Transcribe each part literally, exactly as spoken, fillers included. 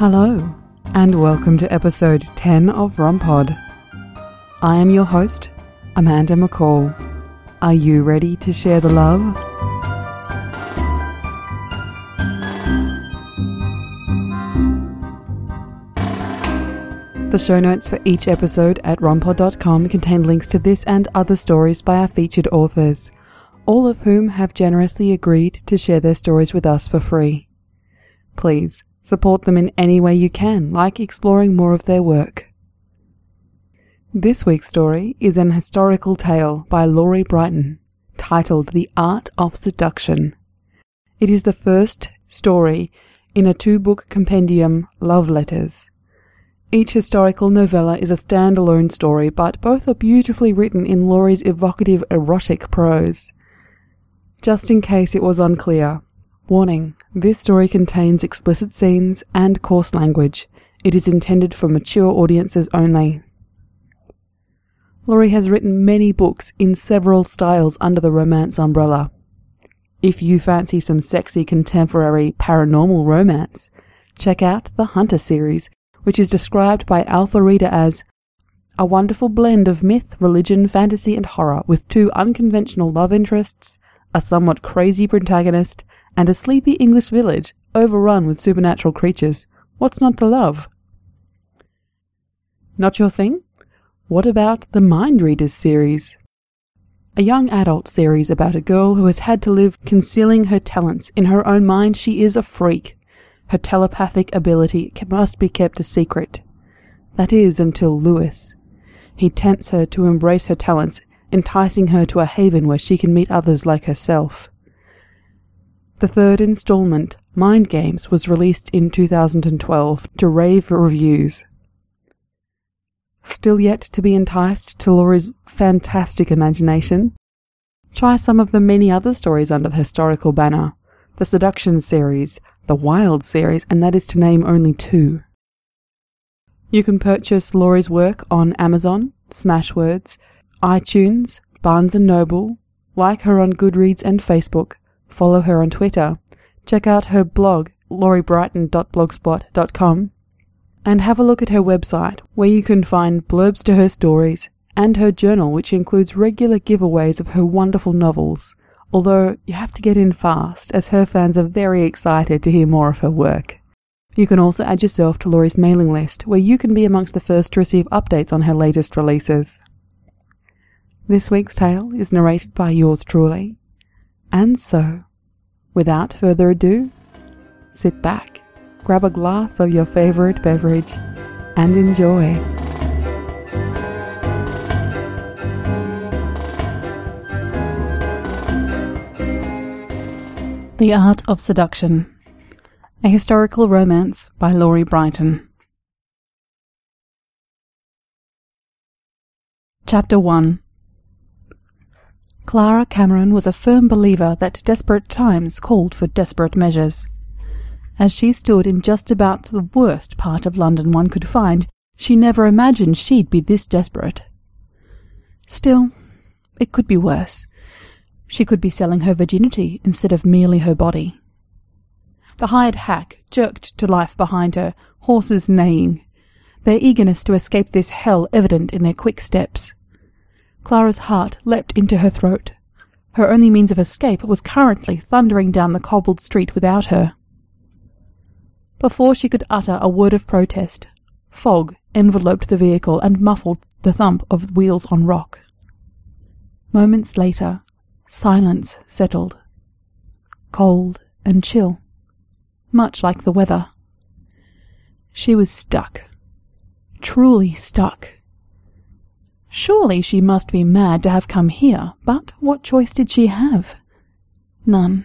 Hello, and welcome to episode ten of RomPod. I am your host, Amanda McCall. Are you ready to share the love? The show notes for each episode at rompod dot com contain links to this and other stories by our featured authors, all of whom have generously agreed to share their stories with us for free. Please support them in any way you can, like exploring more of their work. This week's story is an historical tale by Laurie Brighton, titled The Art of Seduction. It is the first story in a two-book compendium, Love Letters. Each historical novella is a standalone story, but both are beautifully written in Laurie's evocative, erotic prose. Just in case it was unclear, warning, this story contains explicit scenes and coarse language. It is intended for mature audiences only. Laurie has written many books in several styles under the romance umbrella. If you fancy some sexy contemporary paranormal romance, check out the Hunter series, which is described by Alpha Reader as a wonderful blend of myth, religion, fantasy, and horror, with two unconventional love interests, a somewhat crazy protagonist, and a sleepy English village overrun with supernatural creatures. What's not to love? Not your thing? What about the Mind Readers series? A young adult series about a girl who has had to live concealing her talents. In her own mind, she is a freak. Her telepathic ability must be kept a secret. That is, until Lewis. He tempts her to embrace her talents, enticing her to a haven where she can meet others like herself. The third installment, Mind Games, was released in two thousand twelve to rave reviews. Still yet to be enticed to Laurie's fantastic imagination? Try some of the many other stories under the historical banner. The Seduction series, the Wild series, and that is to name only two. You can purchase Laurie's work on Amazon, Smashwords, iTunes, Barnes and Noble, like her on Goodreads and Facebook, follow her on Twitter, check out her blog, laurie brighton dot blogspot dot com, and have a look at her website, where you can find blurbs to her stories, and her journal, which includes regular giveaways of her wonderful novels, although you have to get in fast, as her fans are very excited to hear more of her work. You can also add yourself to Laurie's mailing list, where you can be amongst the first to receive updates on her latest releases. This week's tale is narrated by yours truly. And so, without further ado, sit back, grab a glass of your favorite beverage, and enjoy. The Art of Seduction, a historical romance by Laurie Brighton. Chapter one. Clara Cameron was a firm believer that desperate times called for desperate measures. As she stood in just about the worst part of London one could find, she never imagined she'd be this desperate. Still, it could be worse. She could be selling her virginity instead of merely her body. The hired hack jerked to life behind her, horses neighing, their eagerness to escape this hell evident in their quick steps. Clara's heart leapt into her throat. Her only means of escape was currently thundering down the cobbled street without her. Before she could utter a word of protest, fog enveloped the vehicle and muffled the thump of wheels on rock. Moments later, silence settled, cold and chill, much like the weather. She was stuck, truly stuck. Surely she must be mad to have come here, but what choice did she have? None.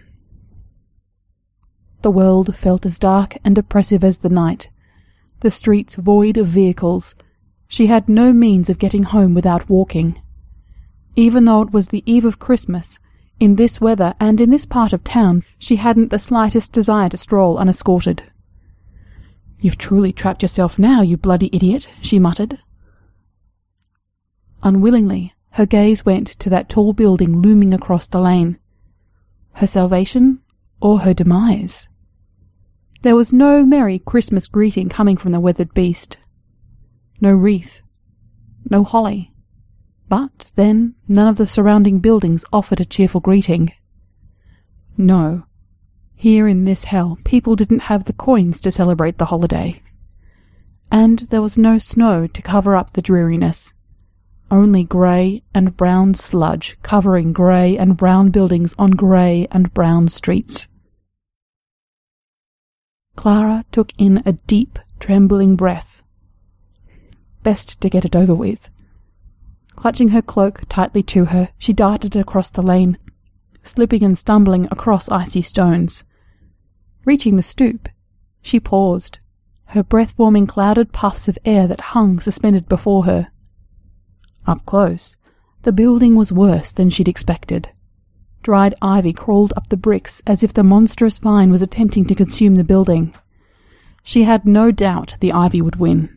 The world felt as dark and oppressive as the night, the streets void of vehicles. She had no means of getting home without walking. Even though it was the eve of Christmas, in this weather and in this part of town, she hadn't the slightest desire to stroll unescorted. "You've truly trapped yourself now, you bloody idiot," she muttered. Unwillingly, her gaze went to that tall building looming across the lane. Her salvation or her demise? There was no merry Christmas greeting coming from the weathered beast. No wreath. No holly. But then none of the surrounding buildings offered a cheerful greeting. No. Here in this hell, people didn't have the coins to celebrate the holiday. And there was no snow to cover up the dreariness. Only grey and brown sludge covering grey and brown buildings on grey and brown streets. Clara took in a deep, trembling breath. Best to get it over with. Clutching her cloak tightly to her, she darted across the lane, slipping and stumbling across icy stones. Reaching the stoop, she paused, her breath warming clouded puffs of air that hung suspended before her. Up close, the building was worse than she'd expected. Dried ivy crawled up the bricks as if the monstrous vine was attempting to consume the building. She had no doubt the ivy would win.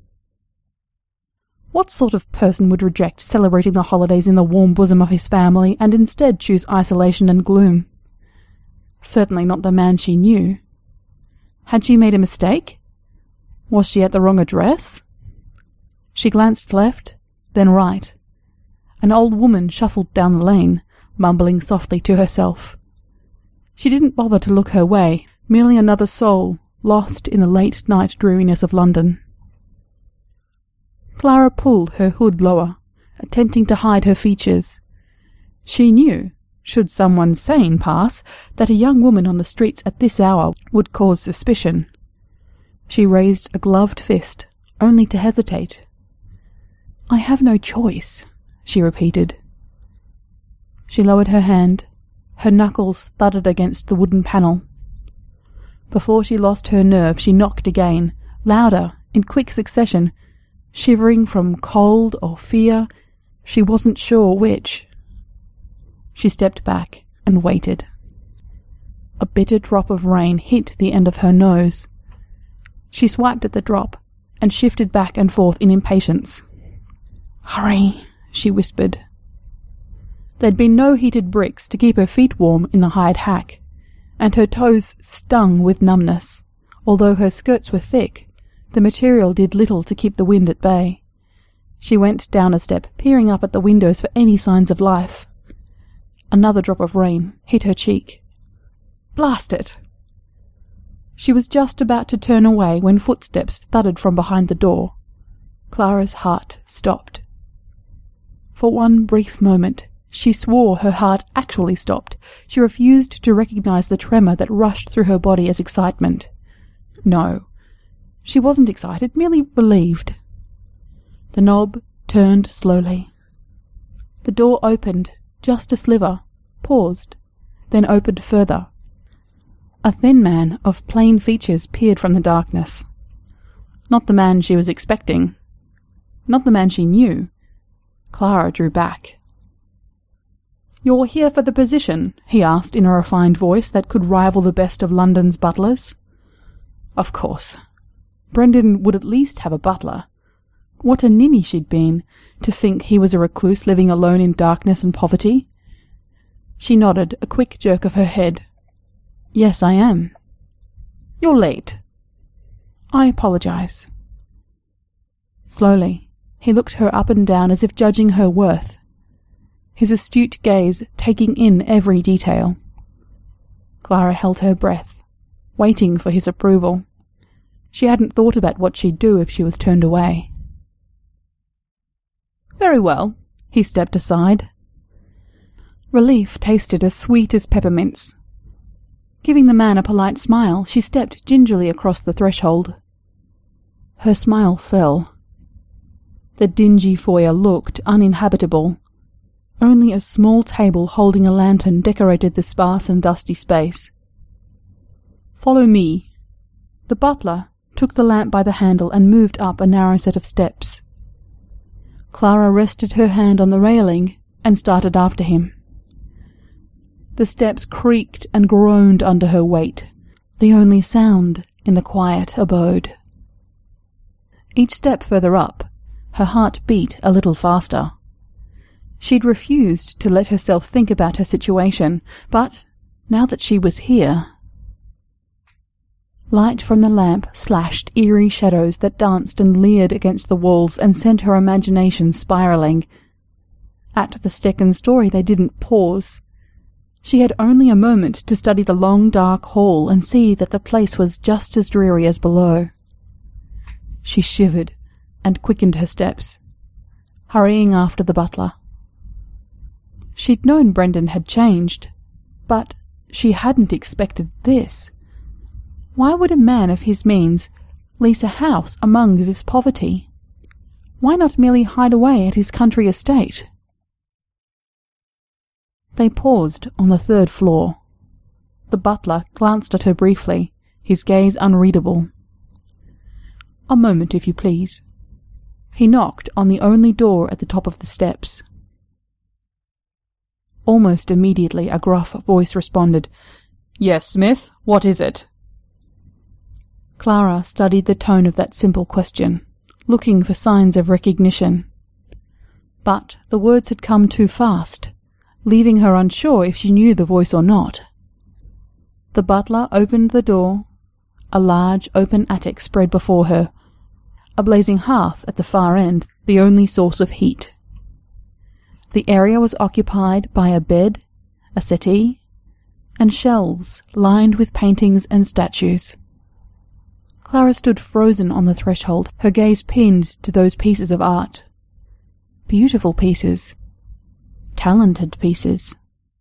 What sort of person would reject celebrating the holidays in the warm bosom of his family and instead choose isolation and gloom? Certainly not the man she knew. Had she made a mistake? Was she at the wrong address? She glanced left, then right. An old woman shuffled down the lane, mumbling softly to herself. She didn't bother to look her way, merely another soul, lost in the late-night dreariness of London. Clara pulled her hood lower, attempting to hide her features. She knew, should someone sane pass, that a young woman on the streets at this hour would cause suspicion. She raised a gloved fist, only to hesitate. "I have no choice," she repeated. She lowered her hand. Her knuckles thudded against the wooden panel. Before she lost her nerve, she knocked again, louder, in quick succession, shivering from cold or fear, she wasn't sure which. She stepped back and waited. A bitter drop of rain hit the end of her nose. She swiped at the drop and shifted back and forth in impatience. "Hurry," she whispered. There'd been no heated bricks to keep her feet warm in the hired hack, and her toes stung with numbness. Although her skirts were thick, the material did little to keep the wind at bay. She went down a step, peering up at the windows for any signs of life. Another drop of rain hit her cheek. Blast it! She was just about to turn away when footsteps thudded from behind the door. Clara's heart stopped. For one brief moment, she swore her heart actually stopped. She refused to recognize the tremor that rushed through her body as excitement. No, she wasn't excited, merely relieved. The knob turned slowly. The door opened, just a sliver, paused, then opened further. A thin man of plain features peered from the darkness. Not the man she was expecting. Not the man she knew. Clara drew back. "You're here for the position?" he asked in a refined voice that could rival the best of London's butlers. Of course. Brendan would at least have a butler. What a ninny she'd been, to think he was a recluse living alone in darkness and poverty. She nodded, a quick jerk of her head. "Yes, I am." "You're late." "I apologize." Slowly, he looked her up and down as if judging her worth, his astute gaze taking in every detail. Clara held her breath, waiting for his approval. She hadn't thought about what she'd do if she was turned away. "Very well," he stepped aside. Relief tasted as sweet as peppermints. Giving the man a polite smile, she stepped gingerly across the threshold. Her smile fell. The dingy foyer looked uninhabitable. Only a small table holding a lantern decorated the sparse and dusty space. "Follow me." The butler took the lamp by the handle and moved up a narrow set of steps. Clara rested her hand on the railing and started after him. The steps creaked and groaned under her weight, the only sound in the quiet abode. Each step further up, her heart beat a little faster. She'd refused to let herself think about her situation, but now that she was here... Light from the lamp slashed eerie shadows that danced and leered against the walls and sent her imagination spiralling. At the second story they didn't pause. She had only a moment to study the long dark hall and see that the place was just as dreary as below. She shivered and quickened her steps, hurrying after the butler. She'd known Brendan had changed, but she hadn't expected this. Why would a man of his means lease a house among this poverty? Why not merely hide away at his country estate? They paused on the third floor. The butler glanced at her briefly, his gaze unreadable. "A moment, if you please." He knocked on the only door at the top of the steps. Almost immediately a gruff voice responded, "Yes, Smith, what is it?" Clara studied the tone of that simple question, looking for signs of recognition. But the words had come too fast, leaving her unsure if she knew the voice or not. The butler opened the door. A large open attic spread before her, a blazing hearth at the far end, the only source of heat. The area was occupied by a bed, a settee, and shelves lined with paintings and statues. Clara stood frozen on the threshold, her gaze pinned to those pieces of art. Beautiful pieces. Talented pieces.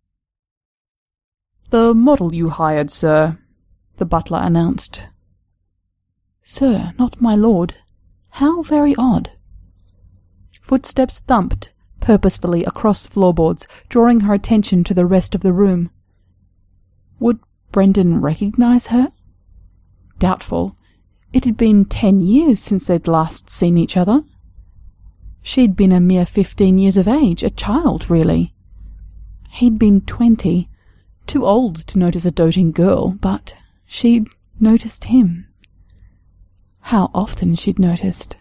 "The model you hired, sir," the butler announced. "Sir, not my lord. How very odd." Footsteps thumped purposefully across floorboards, drawing her attention to the rest of the room. Would Brendan recognize her? Doubtful. It had been ten years since they'd last seen each other. She'd been a mere fifteen years of age, a child, really. He'd been twenty, too old to notice a doting girl, but she'd noticed him. How often she'd noticed.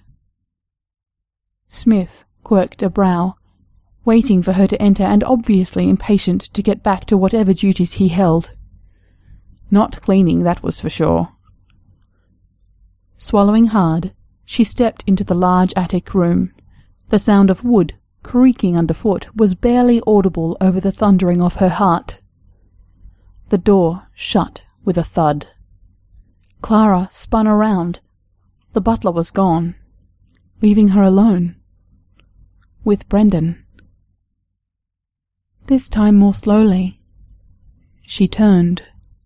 Smith quirked a brow, waiting for her to enter and obviously impatient to get back to whatever duties he held. Not cleaning, that was for sure. Swallowing hard, she stepped into the large attic room. The sound of wood creaking underfoot was barely audible over the thundering of her heart. The door shut with a thud. Clara spun around. The butler was gone, leaving her alone. With Brendan. This time more slowly. She turned.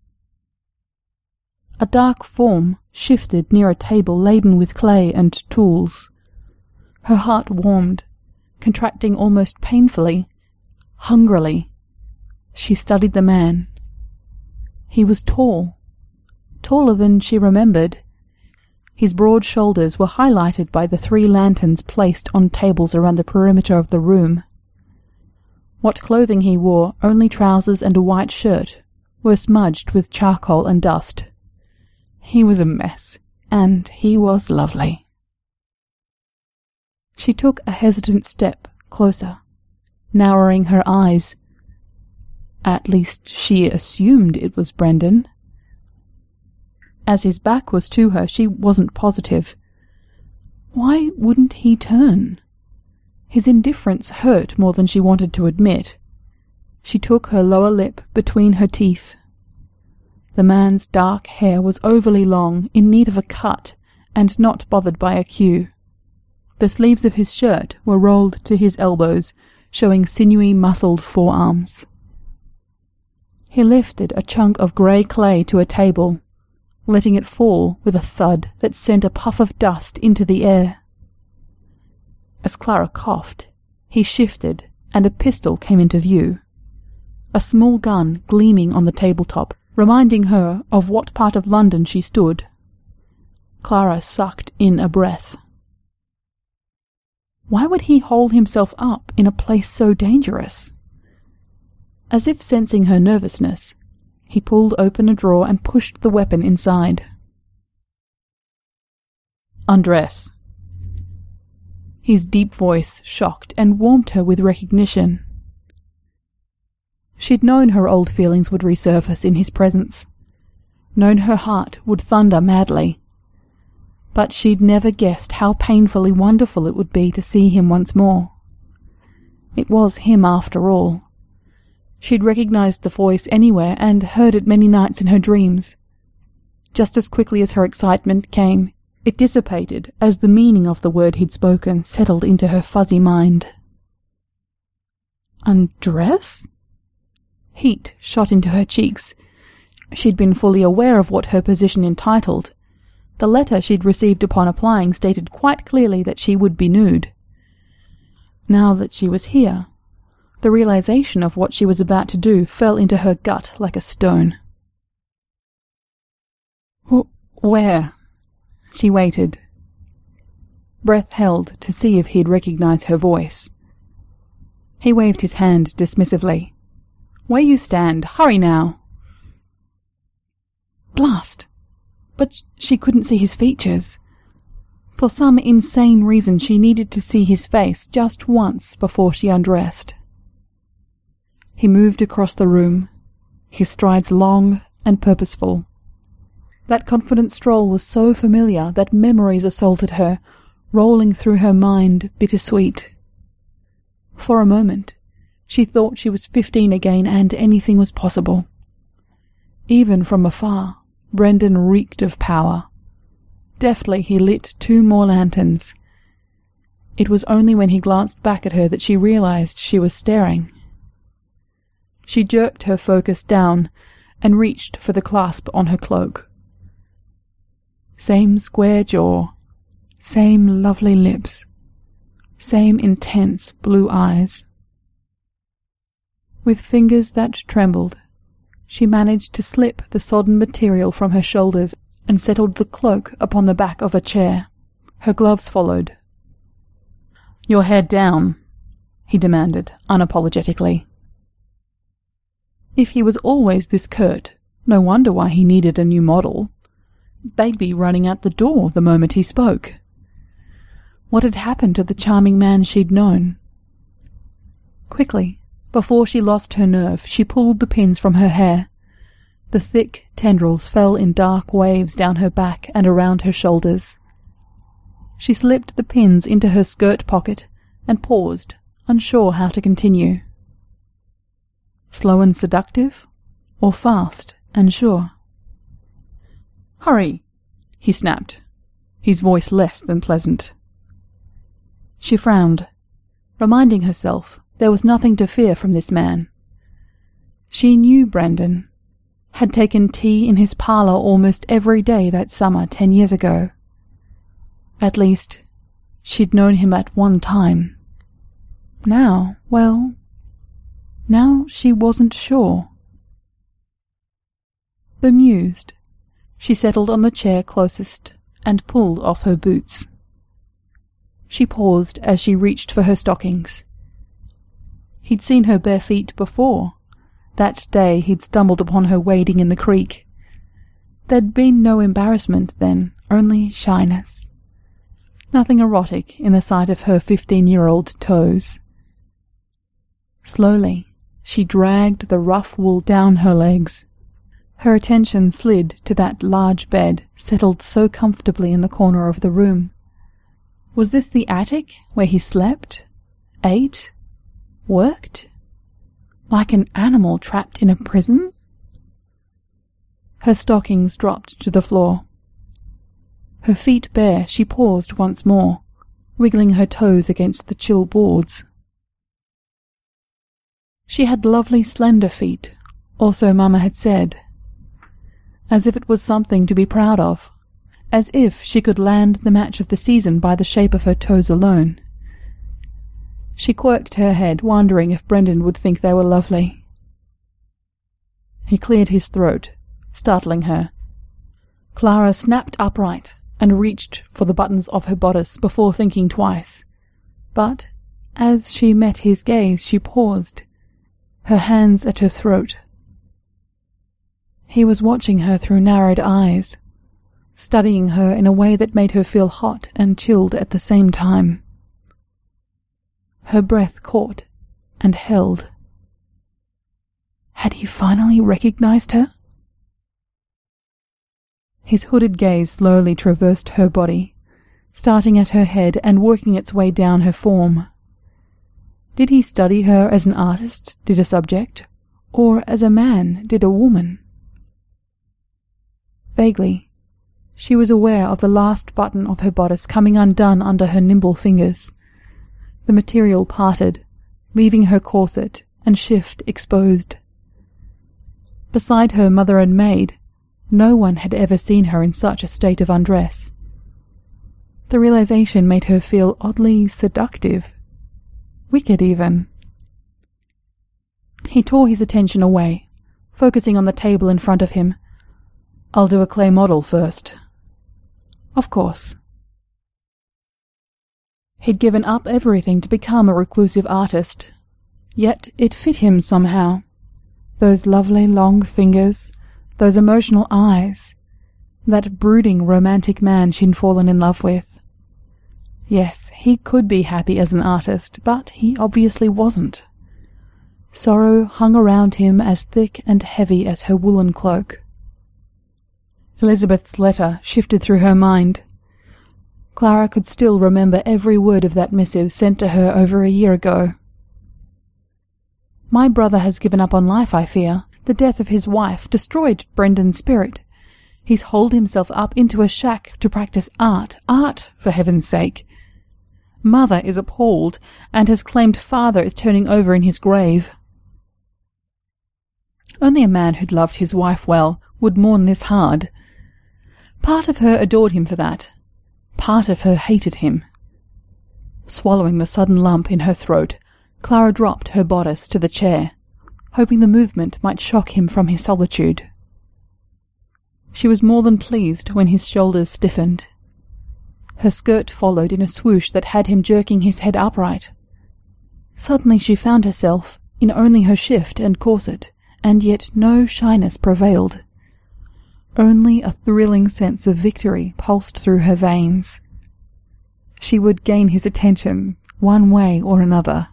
A dark form shifted near a table laden with clay and tools. Her heart warmed, contracting almost painfully, hungrily. She studied the man. He was tall, taller than she remembered. His broad shoulders were highlighted by the three lanterns placed on tables around the perimeter of the room. What clothing he wore, only trousers and a white shirt, were smudged with charcoal and dust. He was a mess, and he was lovely. She took a hesitant step closer, narrowing her eyes. At least she assumed it was Brendan. As his back was to her, she wasn't positive. Why wouldn't he turn? His indifference hurt more than she wanted to admit. She took her lower lip between her teeth. The man's dark hair was overly long, in need of a cut, and not bothered by a queue. The sleeves of his shirt were rolled to his elbows, showing sinewy, muscled forearms. He lifted a chunk of grey clay to a table, letting it fall with a thud that sent a puff of dust into the air. As Clara coughed, he shifted, and a pistol came into view. A small gun gleaming on the tabletop, reminding her of what part of London she stood. Clara sucked in a breath. Why would he hole himself up in a place so dangerous? As if sensing her nervousness, he pulled open a drawer and pushed the weapon inside. "Undress." His deep voice shocked and warmed her with recognition. She'd known her old feelings would resurface in his presence. known her heart would thunder madly. But she'd never guessed how painfully wonderful it would be to see him once more. It was him after all. She'd recognized the voice anywhere and heard it many nights in her dreams. Just as quickly as her excitement came, it dissipated as the meaning of the word he'd spoken settled into her fuzzy mind. Undress? Heat shot into her cheeks. She'd been fully aware of what her position entitled. The letter she'd received upon applying stated quite clearly that she would be nude. Now that she was here, the realization of what she was about to do fell into her gut like a stone. Where? She waited. Breath held to see if he'd recognize her voice. He waved his hand dismissively. Where you stand, hurry now. Blast! But she couldn't see his features. For some insane reason she needed to see his face just once before she undressed. He moved across the room, his strides long and purposeful. That confident stroll was so familiar that memories assaulted her, rolling through her mind bittersweet. For a moment, she thought she was fifteen again and anything was possible. Even from afar, Brendan reeked of power. Deftly he lit two more lanterns. It was only when he glanced back at her that she realized she was staring. She jerked her focus down and reached for the clasp on her cloak. Same square jaw, same lovely lips, same intense blue eyes. With fingers that trembled, she managed to slip the sodden material from her shoulders and settled the cloak upon the back of a chair. Her gloves followed. "Your head down," he demanded, unapologetically. If he was always this curt, no wonder why he needed a new model. They'd be running out the door the moment he spoke. What had happened to the charming man she'd known? Quickly, before she lost her nerve, she pulled the pins from her hair. The thick tendrils fell in dark waves down her back and around her shoulders. She slipped the pins into her skirt pocket and paused, unsure how to continue. Slow and seductive, or fast and sure? "Hurry!" he snapped, his voice less than pleasant. She frowned, reminding herself there was nothing to fear from this man. She knew Brendan, had taken tea in his parlour almost every day that summer ten years ago. At least, she'd known him at one time. Now, well, now she wasn't sure. Bemused, she settled on the chair closest and pulled off her boots. She paused as she reached for her stockings. He'd seen her bare feet before. That day he'd stumbled upon her wading in the creek. There'd been no embarrassment then, only shyness. Nothing erotic in the sight of her fifteen-year-old toes. Slowly, she dragged the rough wool down her legs. Her attention slid to that large bed settled so comfortably in the corner of the room. Was this the attic where he slept, ate, worked? Like an animal trapped in a prison? Her stockings dropped to the floor. Her feet bare, she paused once more, wiggling her toes against the chill boards. She had lovely slender feet, or so Mama had said. As if it was something to be proud of, as if she could land the match of the season by the shape of her toes alone. She quirked her head, wondering if Brendan would think they were lovely. He cleared his throat, startling her. Clara snapped upright and reached for the buttons of her bodice before thinking twice. But, as she met his gaze, she paused, her hands at her throat. He was watching her through narrowed eyes, studying her in a way that made her feel hot and chilled at the same time. Her breath caught and held. Had he finally recognized her? His hooded gaze slowly traversed her body, starting at her head and working its way down her form. Did he study her as an artist did a subject, or as a man did a woman? Vaguely, she was aware of the last button of her bodice coming undone under her nimble fingers. The material parted, leaving her corset and shift exposed. Beside her mother and maid, no one had ever seen her in such a state of undress. The realization made her feel oddly seductive, wicked even. He tore his attention away, focusing on the table in front of him. "I'll do a clay model first." Of course. He'd given up everything to become a reclusive artist, yet it fit him somehow. Those lovely long fingers, those emotional eyes, that brooding romantic man she'd fallen in love with. Yes, he could be happy as an artist, but he obviously wasn't. Sorrow hung around him as thick and heavy as her woolen cloak. Elizabeth's letter shifted through her mind. Clara could still remember every word of that missive sent to her over a year ago. "My brother has given up on life, I fear. The death of his wife destroyed Brendan's spirit. He's holed himself up into a shack to practice art. Art, for heaven's sake. Mother is appalled, and has claimed father is turning over in his grave." Only a man who'd loved his wife well would mourn this hard. Part of her adored him for that. Part of her hated him. Swallowing the sudden lump in her throat, Clara dropped her bodice to the chair, hoping the movement might shock him from his solitude. She was more than pleased when his shoulders stiffened. Her skirt followed in a swoosh that had him jerking his head upright. Suddenly she found herself in only her shift and corset, and yet no shyness prevailed. Only a thrilling sense of victory pulsed through her veins. She would gain his attention, one way or another.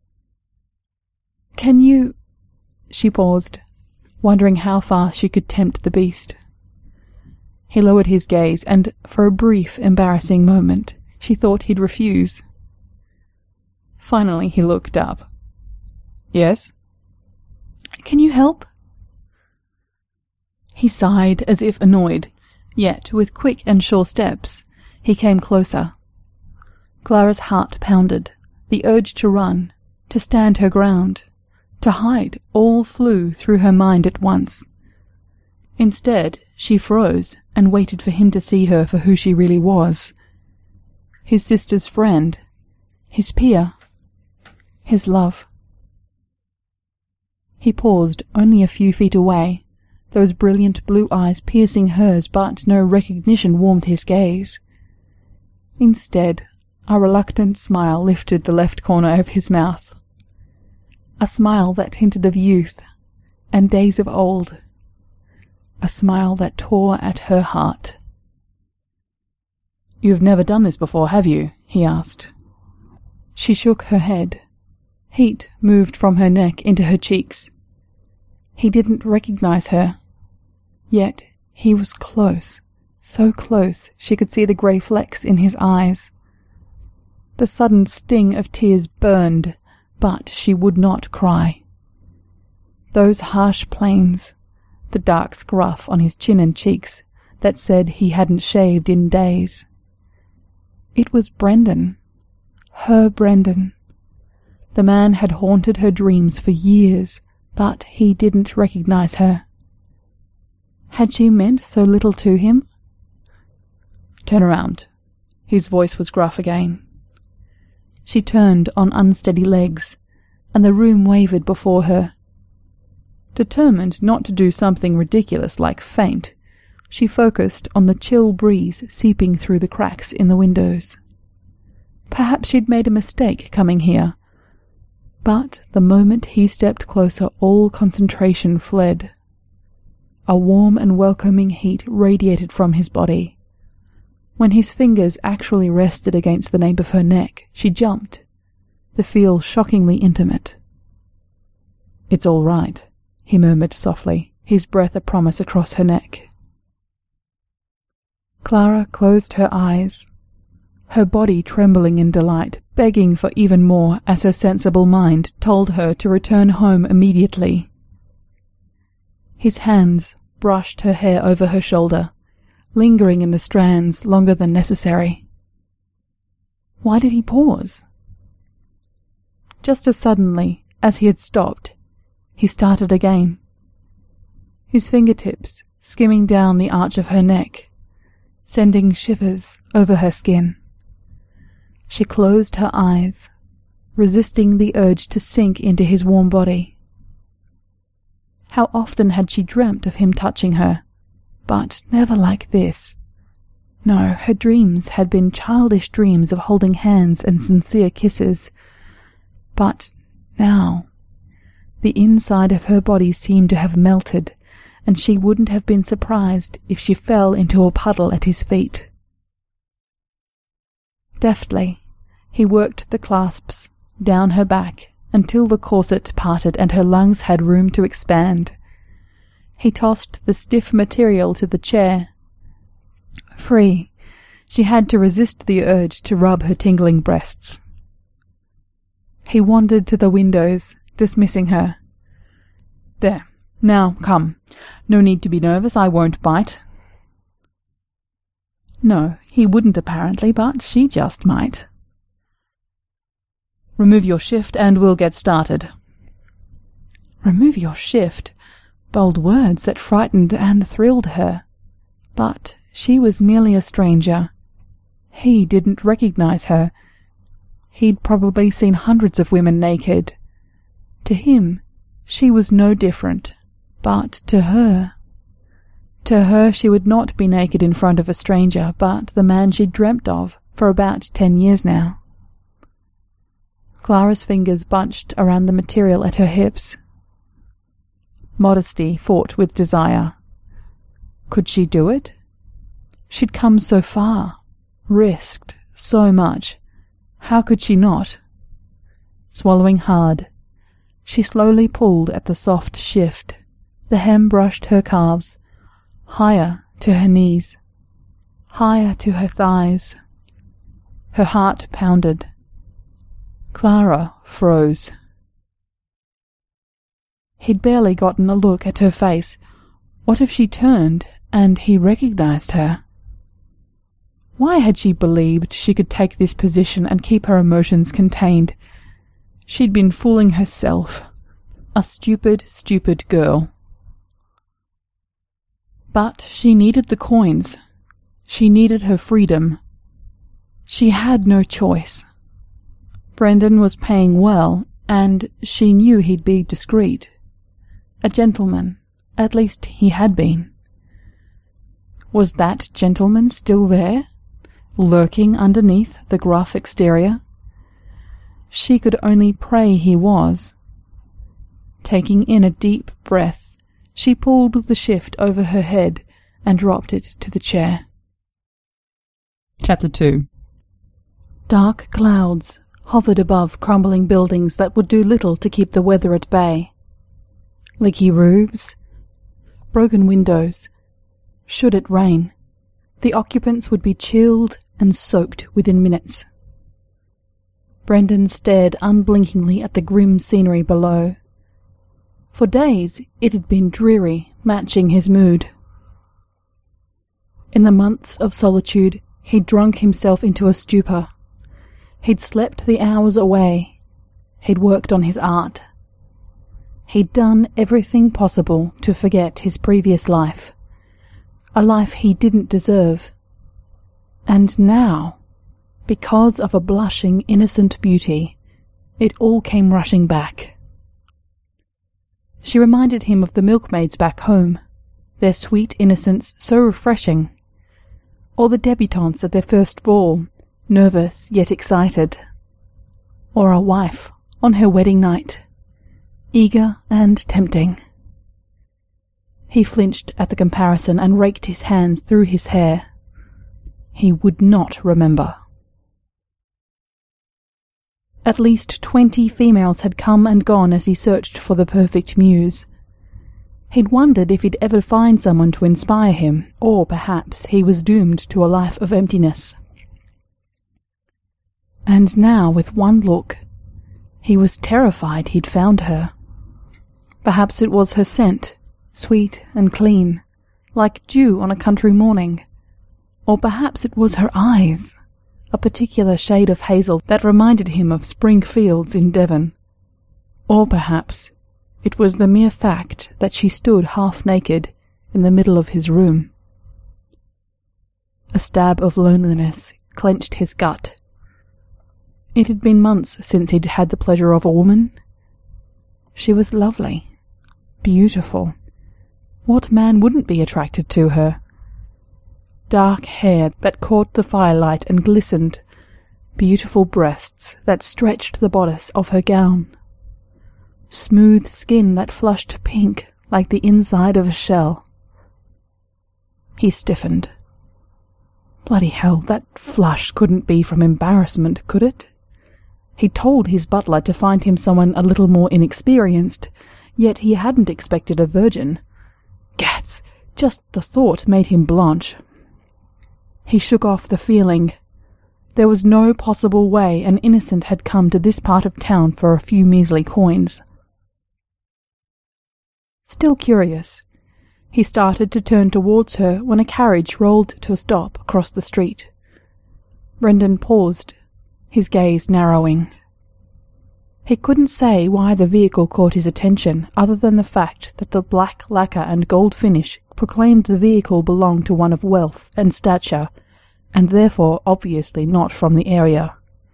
"Can you—" She paused, wondering how far she could tempt the beast. He lowered his gaze, and for a brief, embarrassing moment, she thought he'd refuse. Finally he looked up. "Yes?" "Can you help?" He sighed as if annoyed, yet with quick and sure steps he came closer. Clara's heart pounded. The urge to run, to stand her ground, to hide, all flew through her mind at once. Instead, she froze and waited for him to see her for who she really was. His sister's friend, his peer, his love. He paused only a few feet away, those brilliant blue eyes piercing hers, but no recognition warmed his gaze. Instead, a reluctant smile lifted the left corner of his mouth. A smile that hinted of youth and days of old. A smile that tore at her heart. "You've never done this before, have you?" he asked. She shook her head. Heat moved from her neck into her cheeks. He didn't recognize her. Yet he was close, so close she could see the grey flecks in his eyes. The sudden sting of tears burned, but she would not cry. Those harsh planes, the dark scruff on his chin and cheeks that said he hadn't shaved in days. It was Brendan. Her Brendan. The man had haunted her dreams for years, but he didn't recognize her. Had she meant so little to him? "Turn around." His voice was gruff again. She turned on unsteady legs, and the room wavered before her. Determined not to do something ridiculous like faint, she focused on the chill breeze seeping through the cracks in the windows. Perhaps she'd made a mistake coming here. But the moment he stepped closer, all concentration fled. A warm and welcoming heat radiated from his body. When his fingers actually rested against the nape of her neck, she jumped, the feel shockingly intimate. "It's all right," he murmured softly, his breath a promise across her neck. Clara closed her eyes, her body trembling in delight, begging for even more as her sensible mind told her to return home immediately. His hands brushed her hair over her shoulder, lingering in the strands longer than necessary. Why did he pause? Just as suddenly as he had stopped, he started again, his fingertips skimming down the arch of her neck, sending shivers over her skin. She closed her eyes, resisting the urge to sink into his warm body. How often had she dreamt of him touching her, but never like this. No, her dreams had been childish dreams of holding hands and sincere kisses. But now, the inside of her body seemed to have melted, and she wouldn't have been surprised if she fell into a puddle at his feet. Deftly, he worked the clasps down her back until the corset parted and her lungs had room to expand. He tossed the stiff material to the chair. Free, she had to resist the urge to rub her tingling breasts. He wandered to the windows, dismissing her. There, now come. No need to be nervous, I won't bite. No, he wouldn't apparently, but she just might. Remove your shift and we'll get started. Remove your shift? Bold words that frightened and thrilled her. But she was merely a stranger. He didn't recognize her. He'd probably seen hundreds of women naked. To him, she was no different. But to her... To her she would not be naked in front of a stranger, but the man she'd dreamt of for about ten years now. Clara's fingers bunched around the material at her hips. Modesty fought with desire. Could she do it? She'd come so far, risked so much. How could she not? Swallowing hard, she slowly pulled at the soft shift. The hem brushed her calves, higher to her knees, higher to her thighs. Her heart pounded. Clara froze. He'd barely gotten a look at her face. What if she turned and he recognized her? Why had she believed she could take this position and keep her emotions contained? She'd been fooling herself. A stupid, stupid girl. But she needed the coins. She needed her freedom. She had no choice. Brendan was paying well, and she knew he'd be discreet. A gentleman. At least he had been. Was that gentleman still there, lurking underneath the gruff exterior? She could only pray he was. Taking in a deep breath, she pulled the shift over her head and dropped it to the chair. Chapter two. Dark clouds hovered above crumbling buildings that would do little to keep the weather at bay. Leaky roofs, broken windows. Should it rain, the occupants would be chilled and soaked within minutes. Brendan stared unblinkingly at the grim scenery below. For days it had been dreary, matching his mood. In the months of solitude, he'd drunk himself into a stupor. He'd slept the hours away. He'd worked on his art. He'd done everything possible to forget his previous life, a life he didn't deserve. And now, because of a blushing, innocent beauty, it all came rushing back. She reminded him of the milkmaids back home, their sweet innocence so refreshing, or the debutantes at their first ball, nervous yet excited, or a wife on her wedding night, eager and tempting. He flinched at the comparison and raked his hands through his hair. He would not remember. At least twenty females had come and gone as he searched for the perfect muse. He'd wondered if he'd ever find someone to inspire him, or perhaps he was doomed to a life of emptiness. And now, with one look, he was terrified he'd found her. Perhaps it was her scent, sweet and clean, like dew on a country morning. Or perhaps it was her eyes, a particular shade of hazel that reminded him of spring fields in Devon. Or perhaps it was the mere fact that she stood half-naked in the middle of his room. A stab of loneliness clenched his gut. It had been months since he'd had the pleasure of a woman. She was lovely, beautiful. What man wouldn't be attracted to her? Dark hair that caught the firelight and glistened, beautiful breasts that stretched the bodice of her gown, smooth skin that flushed pink like the inside of a shell. He stiffened. Bloody hell, that flush couldn't be from embarrassment, could it? He told his butler to find him someone a little more inexperienced, yet he hadn't expected a virgin. Gats, just the thought made him blanch. He shook off the feeling. There was no possible way an innocent had come to this part of town for a few measly coins. Still curious, he started to turn towards her when a carriage rolled to a stop across the street. Brendan paused, his gaze narrowing. He couldn't say why the vehicle caught his attention, other than the fact that the black lacquer and gold finish proclaimed the vehicle belonged to one of wealth and stature, and therefore obviously not from the area.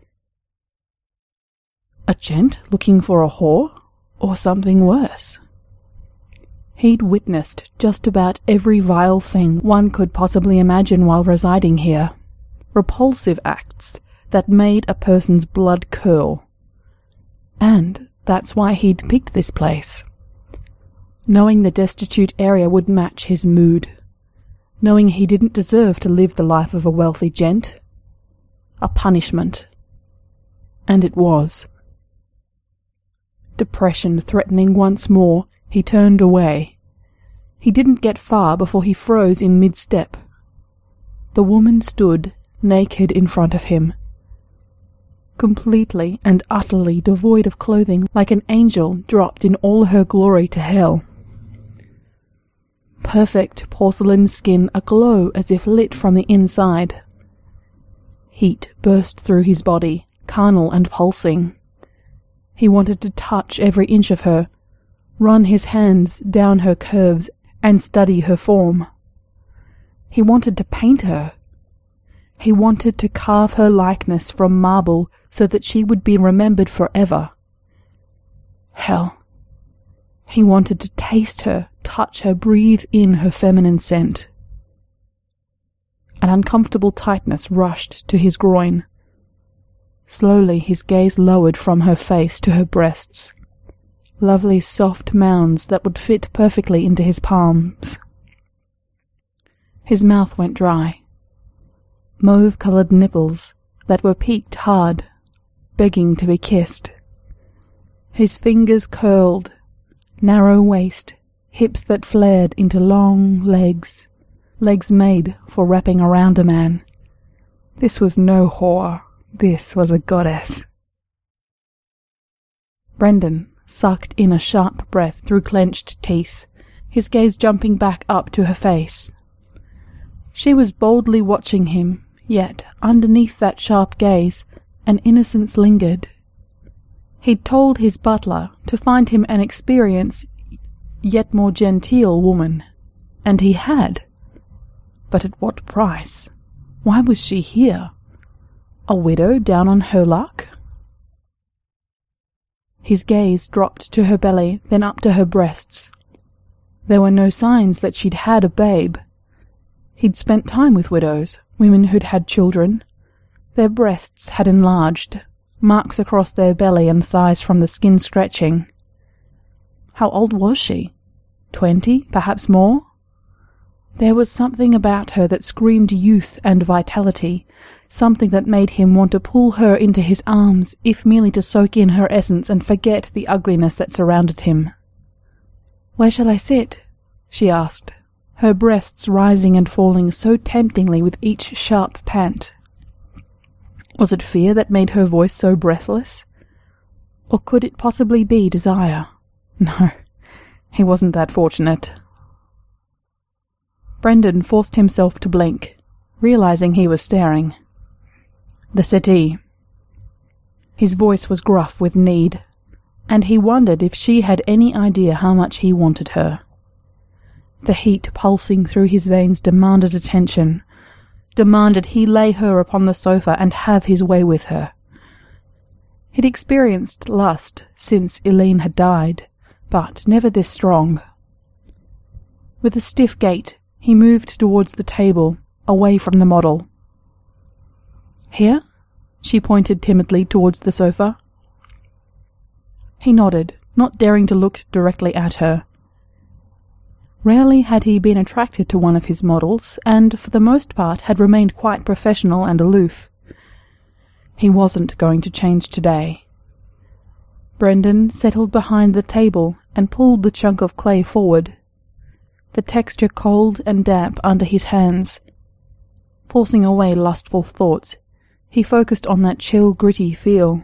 A gent looking for a whore, or something worse? He'd witnessed just about every vile thing one could possibly imagine while residing here. Repulsive acts that made a person's blood curl. And that's why he'd picked this place. Knowing the destitute area would match his mood. Knowing he didn't deserve to live the life of a wealthy gent. A punishment. And it was. Depression threatening once more, he turned away. He didn't get far before he froze in mid-step. The woman stood, naked in front of him. Completely and utterly devoid of clothing, like an angel dropped in all her glory to hell. Perfect porcelain skin aglow as if lit from the inside. Heat burst through his body, carnal and pulsing. He wanted to touch every inch of her, run his hands down her curves and study her form. He wanted to paint her. He wanted to carve her likeness from marble so that she would be remembered forever. Hell. He wanted to taste her, touch her, breathe in her feminine scent. An uncomfortable tightness rushed to his groin. Slowly his gaze lowered from her face to her breasts. Lovely soft mounds that would fit perfectly into his palms. His mouth went dry. Mauve-coloured nipples that were peaked hard, begging to be kissed. His fingers curled, narrow waist, hips that flared into long legs, legs made for wrapping around a man. This was no whore, this was a goddess. Brendan sucked in a sharp breath through clenched teeth, his gaze jumping back up to her face. She was boldly watching him, yet underneath that sharp gaze an innocence lingered. He'd told his butler to find him an experienced, yet more genteel woman, and he had. But at what price? Why was she here? A widow down on her luck? His gaze dropped to her belly, then up to her breasts. There were no signs that she'd had a babe. He'd spent time with widows, women who'd had children. Their breasts had enlarged, marks across their belly and thighs from the skin stretching. How old was she? Twenty, perhaps more? There was something about her that screamed youth and vitality, something that made him want to pull her into his arms, if merely to soak in her essence and forget the ugliness that surrounded him. "Where shall I sit?" she asked, her breasts rising and falling so temptingly with each sharp pant. Was it fear that made her voice so breathless? Or could it possibly be desire? No, he wasn't that fortunate. Brendan forced himself to blink, realizing he was staring. The settee. His voice was gruff with need, and he wondered if she had any idea how much he wanted her. The heat pulsing through his veins demanded attention, demanded he lay her upon the sofa and have his way with her. He'd experienced lust since Eileen had died, but never this strong. With a stiff gait, he moved towards the table, away from the model. "Here?" She pointed timidly towards the sofa. He nodded, not daring to look directly at her. Rarely had he been attracted to one of his models, and for the most part had remained quite professional and aloof. He wasn't going to change today. Brendan settled behind the table and pulled the chunk of clay forward, the texture cold and damp under his hands. Forcing away lustful thoughts, he focused on that chill, gritty feel.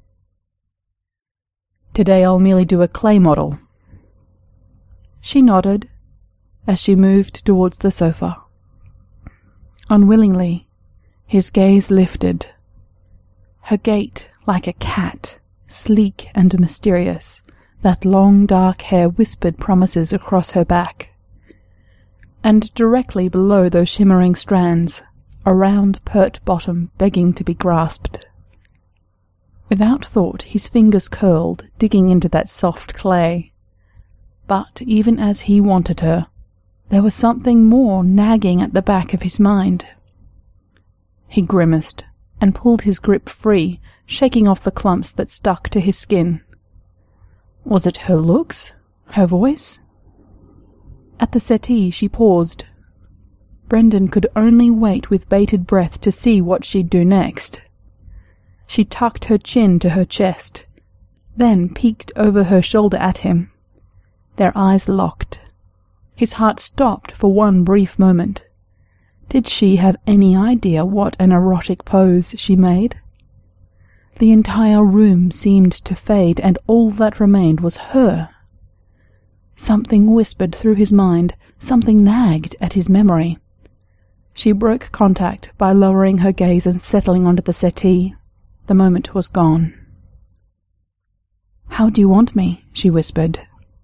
"Today I'll merely do a clay model." She nodded as she moved towards the sofa. Unwillingly, his gaze lifted. Her gait like a cat, sleek and mysterious, that long dark hair whispered promises across her back. And directly below those shimmering strands, a round, pert bottom begging to be grasped. Without thought, his fingers curled, digging into that soft clay. But even as he wanted her, there was something more nagging at the back of his mind. He grimaced and pulled his grip free, shaking off the clumps that stuck to his skin. Was it her looks? Her voice? At the settee she paused. Brendan could only wait with bated breath to see what she'd do next. She tucked her chin to her chest, then peeked over her shoulder at him. Their eyes locked. His heart stopped for one brief moment. Did she have any idea what an erotic pose she made? The entire room seemed to fade, and all that remained was her. Something whispered through his mind, something nagged at his memory. She broke contact by lowering her gaze and settling onto the settee. The moment was gone. "How do you want me?" she whispered.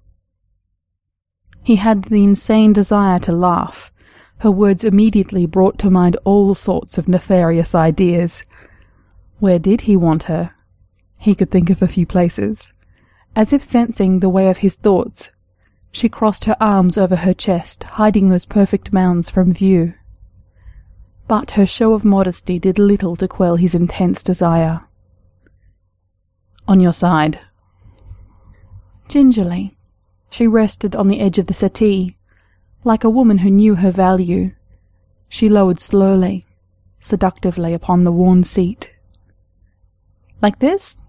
He had the insane desire to laugh. Her words immediately brought to mind all sorts of nefarious ideas. Where did he want her? He could think of a few places. As if sensing the way of his thoughts, she crossed her arms over her chest, hiding those perfect mounds from view. But her show of modesty did little to quell his intense desire. "On your side." Gingerly, she rested on the edge of the settee, like a woman who knew her value. She lowered slowly, seductively upon the worn seat. "Like this?"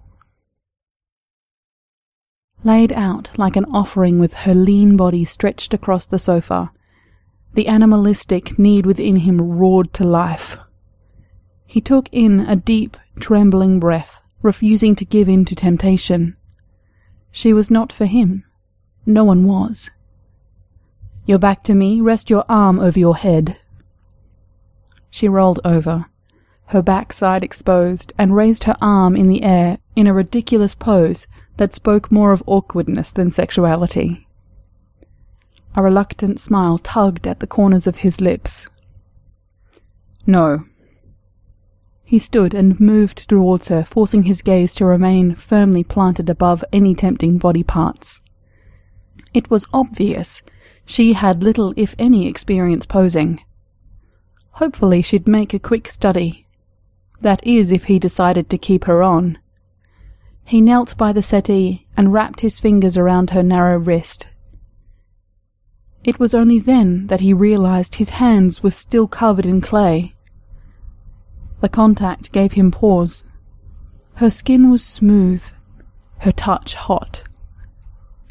Laid out like an offering with her lean body stretched across the sofa, the animalistic need within him roared to life. He took in a deep, trembling breath, refusing to give in to temptation. She was not for him. No one was. "Your back to me, rest your arm over your head." She rolled over, her backside exposed, and raised her arm in the air in a ridiculous pose that spoke more of awkwardness than sexuality. A reluctant smile tugged at the corners of his lips. "No." He stood and moved towards her, forcing his gaze to remain firmly planted above any tempting body parts. It was obvious she had little, if any, experience posing. Hopefully she'd make a quick study. That is, if he decided to keep her on. He knelt by the settee and wrapped his fingers around her narrow wrist. It was only then that he realized his hands were still covered in clay. The contact gave him pause. Her skin was smooth, her touch hot.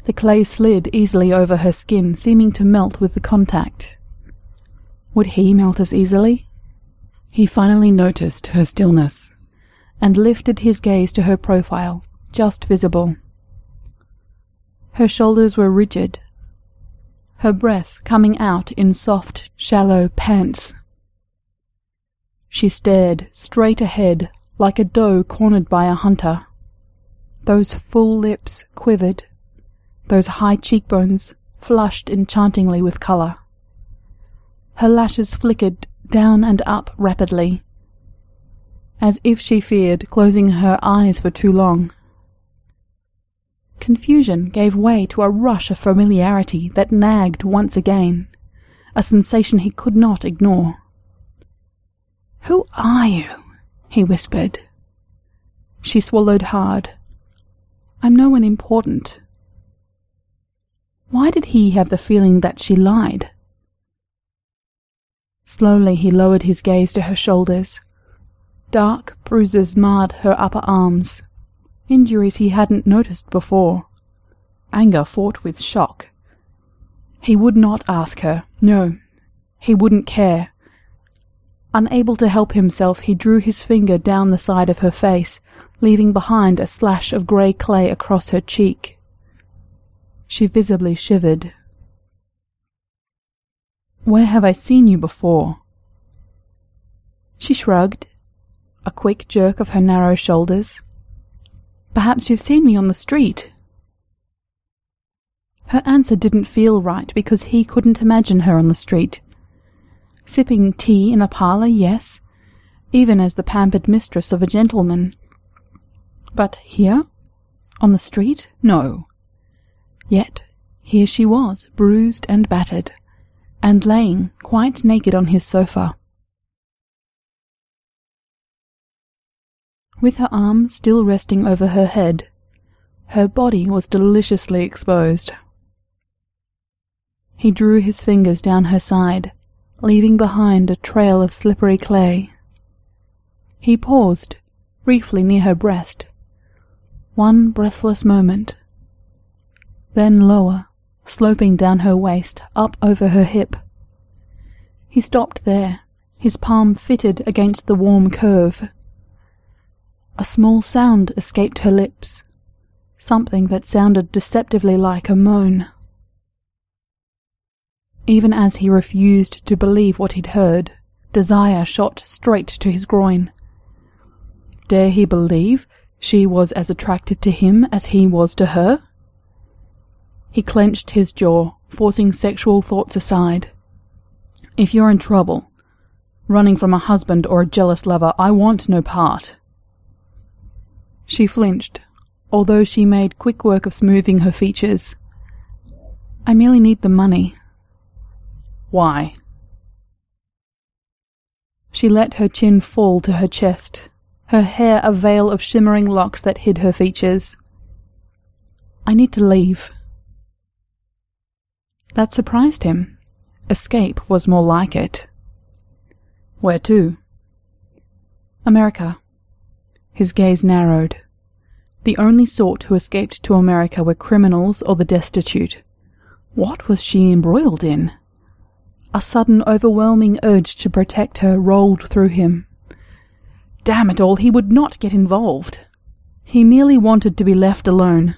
The clay slid easily over her skin, seeming to melt with the contact. Would he melt as easily? He finally noticed her stillness, and lifted his gaze to her profile, just visible. Her shoulders were rigid, her breath coming out in soft, shallow pants. She stared straight ahead, like a doe cornered by a hunter. Those full lips quivered, those high cheekbones flushed enchantingly with colour. Her lashes flickered down and up rapidly, as if she feared closing her eyes for too long. Confusion gave way to a rush of familiarity that nagged once again, a sensation he could not ignore. "Who are you?" he whispered. She swallowed hard. "I'm no one important." Why did he have the feeling that she lied? Slowly he lowered his gaze to her shoulders. Dark bruises marred her upper arms, injuries he hadn't noticed before. Anger fought with shock. He would not ask her. No, he wouldn't care. Unable to help himself, he drew his finger down the side of her face, leaving behind a slash of grey clay across her cheek. She visibly shivered. "Where have I seen you before?" She shrugged, a quick jerk of her narrow shoulders. "Perhaps you've seen me on the street." Her answer didn't feel right because he couldn't imagine her on the street. Sipping tea in a parlour, yes, even as the pampered mistress of a gentleman. But here? On the street? No. Yet here she was, bruised and battered, and laying quite naked on his sofa. With her arm still resting over her head, her body was deliciously exposed. He drew his fingers down her side, leaving behind a trail of slippery clay. He paused, briefly near her breast. One breathless moment. Then lower, sloping down her waist, up over her hip. He stopped there, his palm fitted against the warm curve. A small sound escaped her lips, something that sounded deceptively like a moan. Even as he refused to believe what he'd heard, desire shot straight to his groin. Dare he believe she was as attracted to him as he was to her? He clenched his jaw, forcing sexual thoughts aside. "If you're in trouble, running from a husband or a jealous lover, I want no part." She flinched, although she made quick work of smoothing her features. "I merely need the money." "Why?" She let her chin fall to her chest, her hair a veil of shimmering locks that hid her features. "I need to leave." That surprised him. Escape was more like it. "Where to?" "America." His gaze narrowed. The only sort who escaped to America were criminals or the destitute. What was she embroiled in? A sudden overwhelming urge to protect her rolled through him. Damn it all, he would not get involved. He merely wanted to be left alone.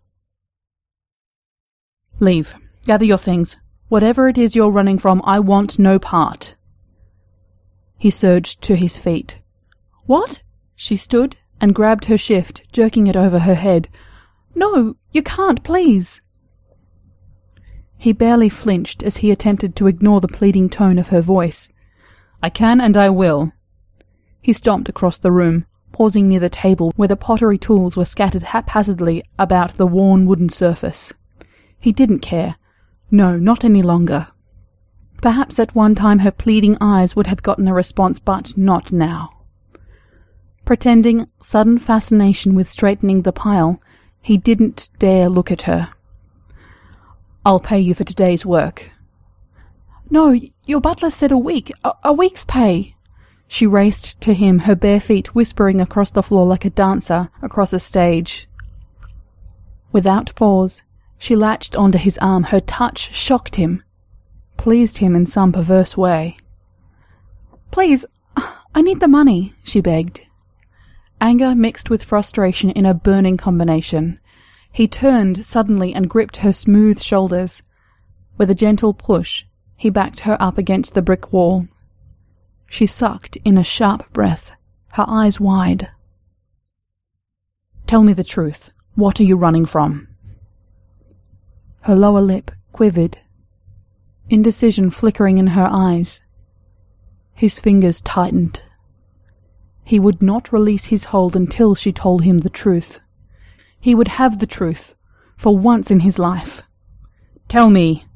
"Leave. Gather your things. Whatever it is you're running from, I want no part." He surged to his feet. "What?" She stood and grabbed her shift, jerking it over her head. "No, you can't, please." He barely flinched as he attempted to ignore the pleading tone of her voice. "I can and I will." He stomped across the room, pausing near the table where the pottery tools were scattered haphazardly about the worn wooden surface. He didn't care. No, not any longer. Perhaps at one time her pleading eyes would have gotten a response, but not now. Pretending sudden fascination with straightening the pile, he didn't dare look at her. "I'll pay you for today's work." "No, your butler said a week, a, a week's pay." She raced to him, her bare feet whispering across the floor like a dancer across a stage. Without pause, She latched onto his arm. Her touch shocked him, pleased him in some perverse way. "Please, I need the money," she begged. Anger mixed with frustration in a burning combination. He turned suddenly and gripped her smooth shoulders. With a gentle push, he backed her up against the brick wall. She sucked in a sharp breath, her eyes wide. "Tell me the truth. What are you running from?" Her lower lip quivered, indecision flickering in her eyes. His fingers tightened. He would not release his hold until she told him the truth. He would have the truth, for once in his life. "Tell me!"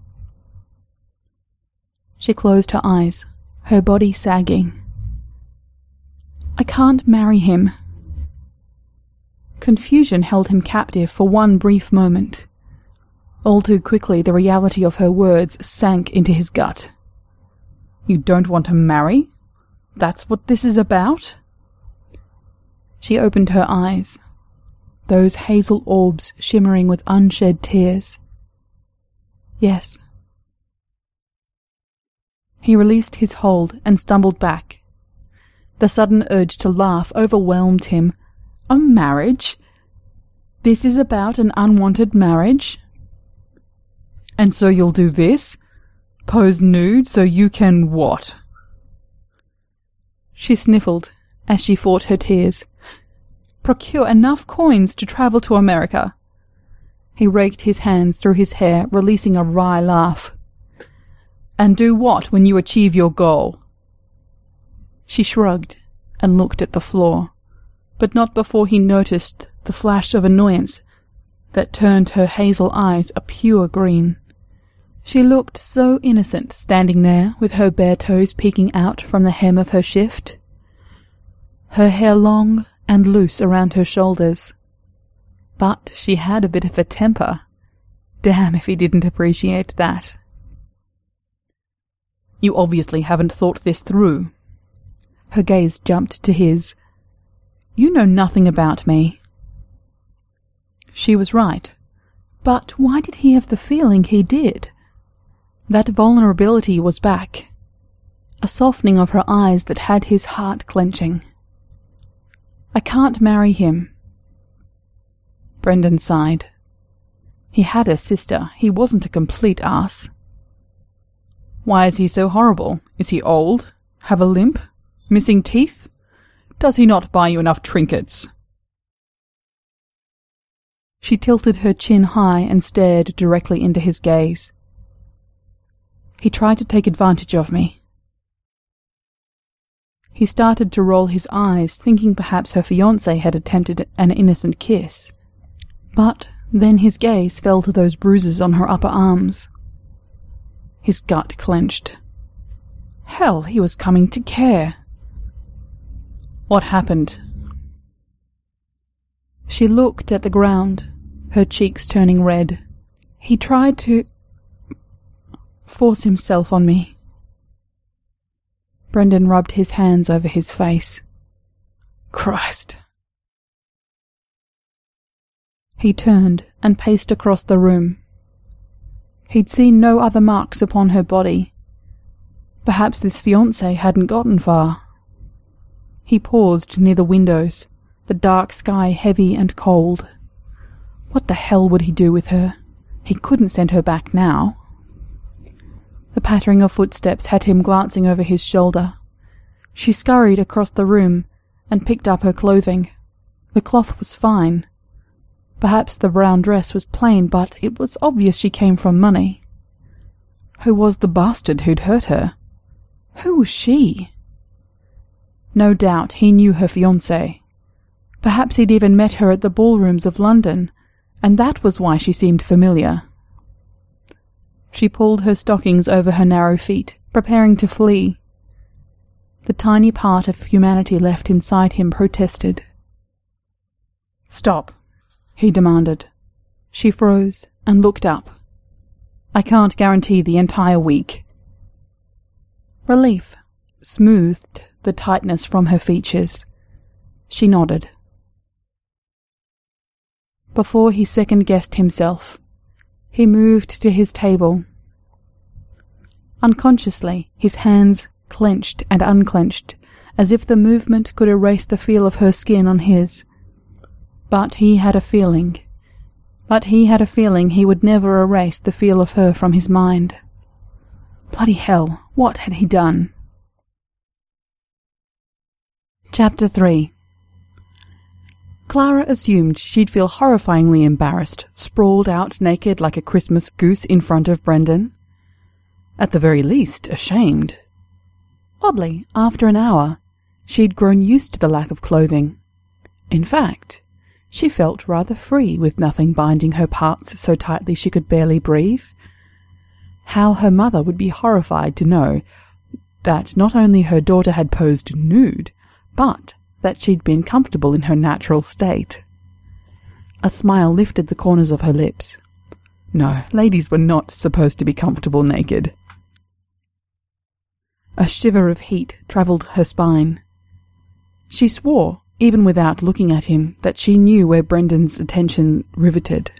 She closed her eyes, her body sagging. "I can't marry him." Confusion held him captive for one brief moment. All too quickly the reality of her words sank into his gut. "You don't want to marry? That's what this is about?" She opened her eyes, those hazel orbs shimmering with unshed tears. "Yes." He released his hold and stumbled back. The sudden urge to laugh overwhelmed him. A marriage? This is about an unwanted marriage? "And so you'll do this? Pose nude so you can what?" She sniffled as she fought her tears. "Procure enough coins to travel to America." He raked his hands through his hair, releasing a wry laugh. "And do what when you achieve your goal?" She shrugged and looked at the floor, but not before he noticed the flash of annoyance that turned her hazel eyes a pure green. She looked so innocent standing there with her bare toes peeking out from the hem of her shift, her hair long and loose around her shoulders. But she had a bit of a temper. Damn if he didn't appreciate that. "You obviously haven't thought this through." Her gaze jumped to his. "You know nothing about me." She was right. But why did he have the feeling he did? That vulnerability was back, a softening of her eyes that had his heart clenching. "I can't marry him." Brendan sighed. He had a sister. He wasn't a complete ass. "Why is he so horrible? Is he old? Have a limp? Missing teeth? Does he not buy you enough trinkets?" She tilted her chin high and stared directly into his gaze. "He tried to take advantage of me." He started to roll his eyes, thinking perhaps her fiancé had attempted an innocent kiss. But then his gaze fell to those bruises on her upper arms. His gut clenched. Hell, he was coming to care. "What happened?" She looked at the ground, her cheeks turning red. "He tried to force himself on me." Brendan rubbed his hands over his face. "Christ." He turned and paced across the room. He'd seen no other marks upon her body. Perhaps this fiancé hadn't gotten far. He paused near the windows, the dark sky heavy and cold. What the hell would he do with her? He couldn't send her back now. The pattering of footsteps had him glancing over his shoulder. She scurried across the room and picked up her clothing. The cloth was fine. Perhaps the brown dress was plain, but it was obvious she came from money. Who was the bastard who'd hurt her? Who was she? No doubt he knew her fiancé. Perhaps he'd even met her at the ballrooms of London, and that was why she seemed familiar. She pulled her stockings over her narrow feet, preparing to flee. The tiny part of humanity left inside him protested. "Stop," he demanded. She froze and looked up. "I can't guarantee the entire week." Relief smoothed the tightness from her features. She nodded. Before he second-guessed himself, He moved to his table. Unconsciously, his hands clenched and unclenched, as if the movement could erase the feel of her skin on his. But he had a feeling. But he had a feeling he would never erase the feel of her from his mind. Bloody hell, what had he done? Chapter three. Clara assumed she'd feel horrifyingly embarrassed, sprawled out naked like a Christmas goose in front of Brendan. At the very least, ashamed. Oddly, after an hour, she'd grown used to the lack of clothing. In fact, she felt rather free with nothing binding her parts so tightly she could barely breathe. How her mother would be horrified to know that not only her daughter had posed nude, but that she'd been comfortable in her natural state. A smile lifted the corners of her lips. No, ladies were not supposed to be comfortable naked. A shiver of heat travelled her spine. She swore, even without looking at him, that she knew where Brendan's attention riveted.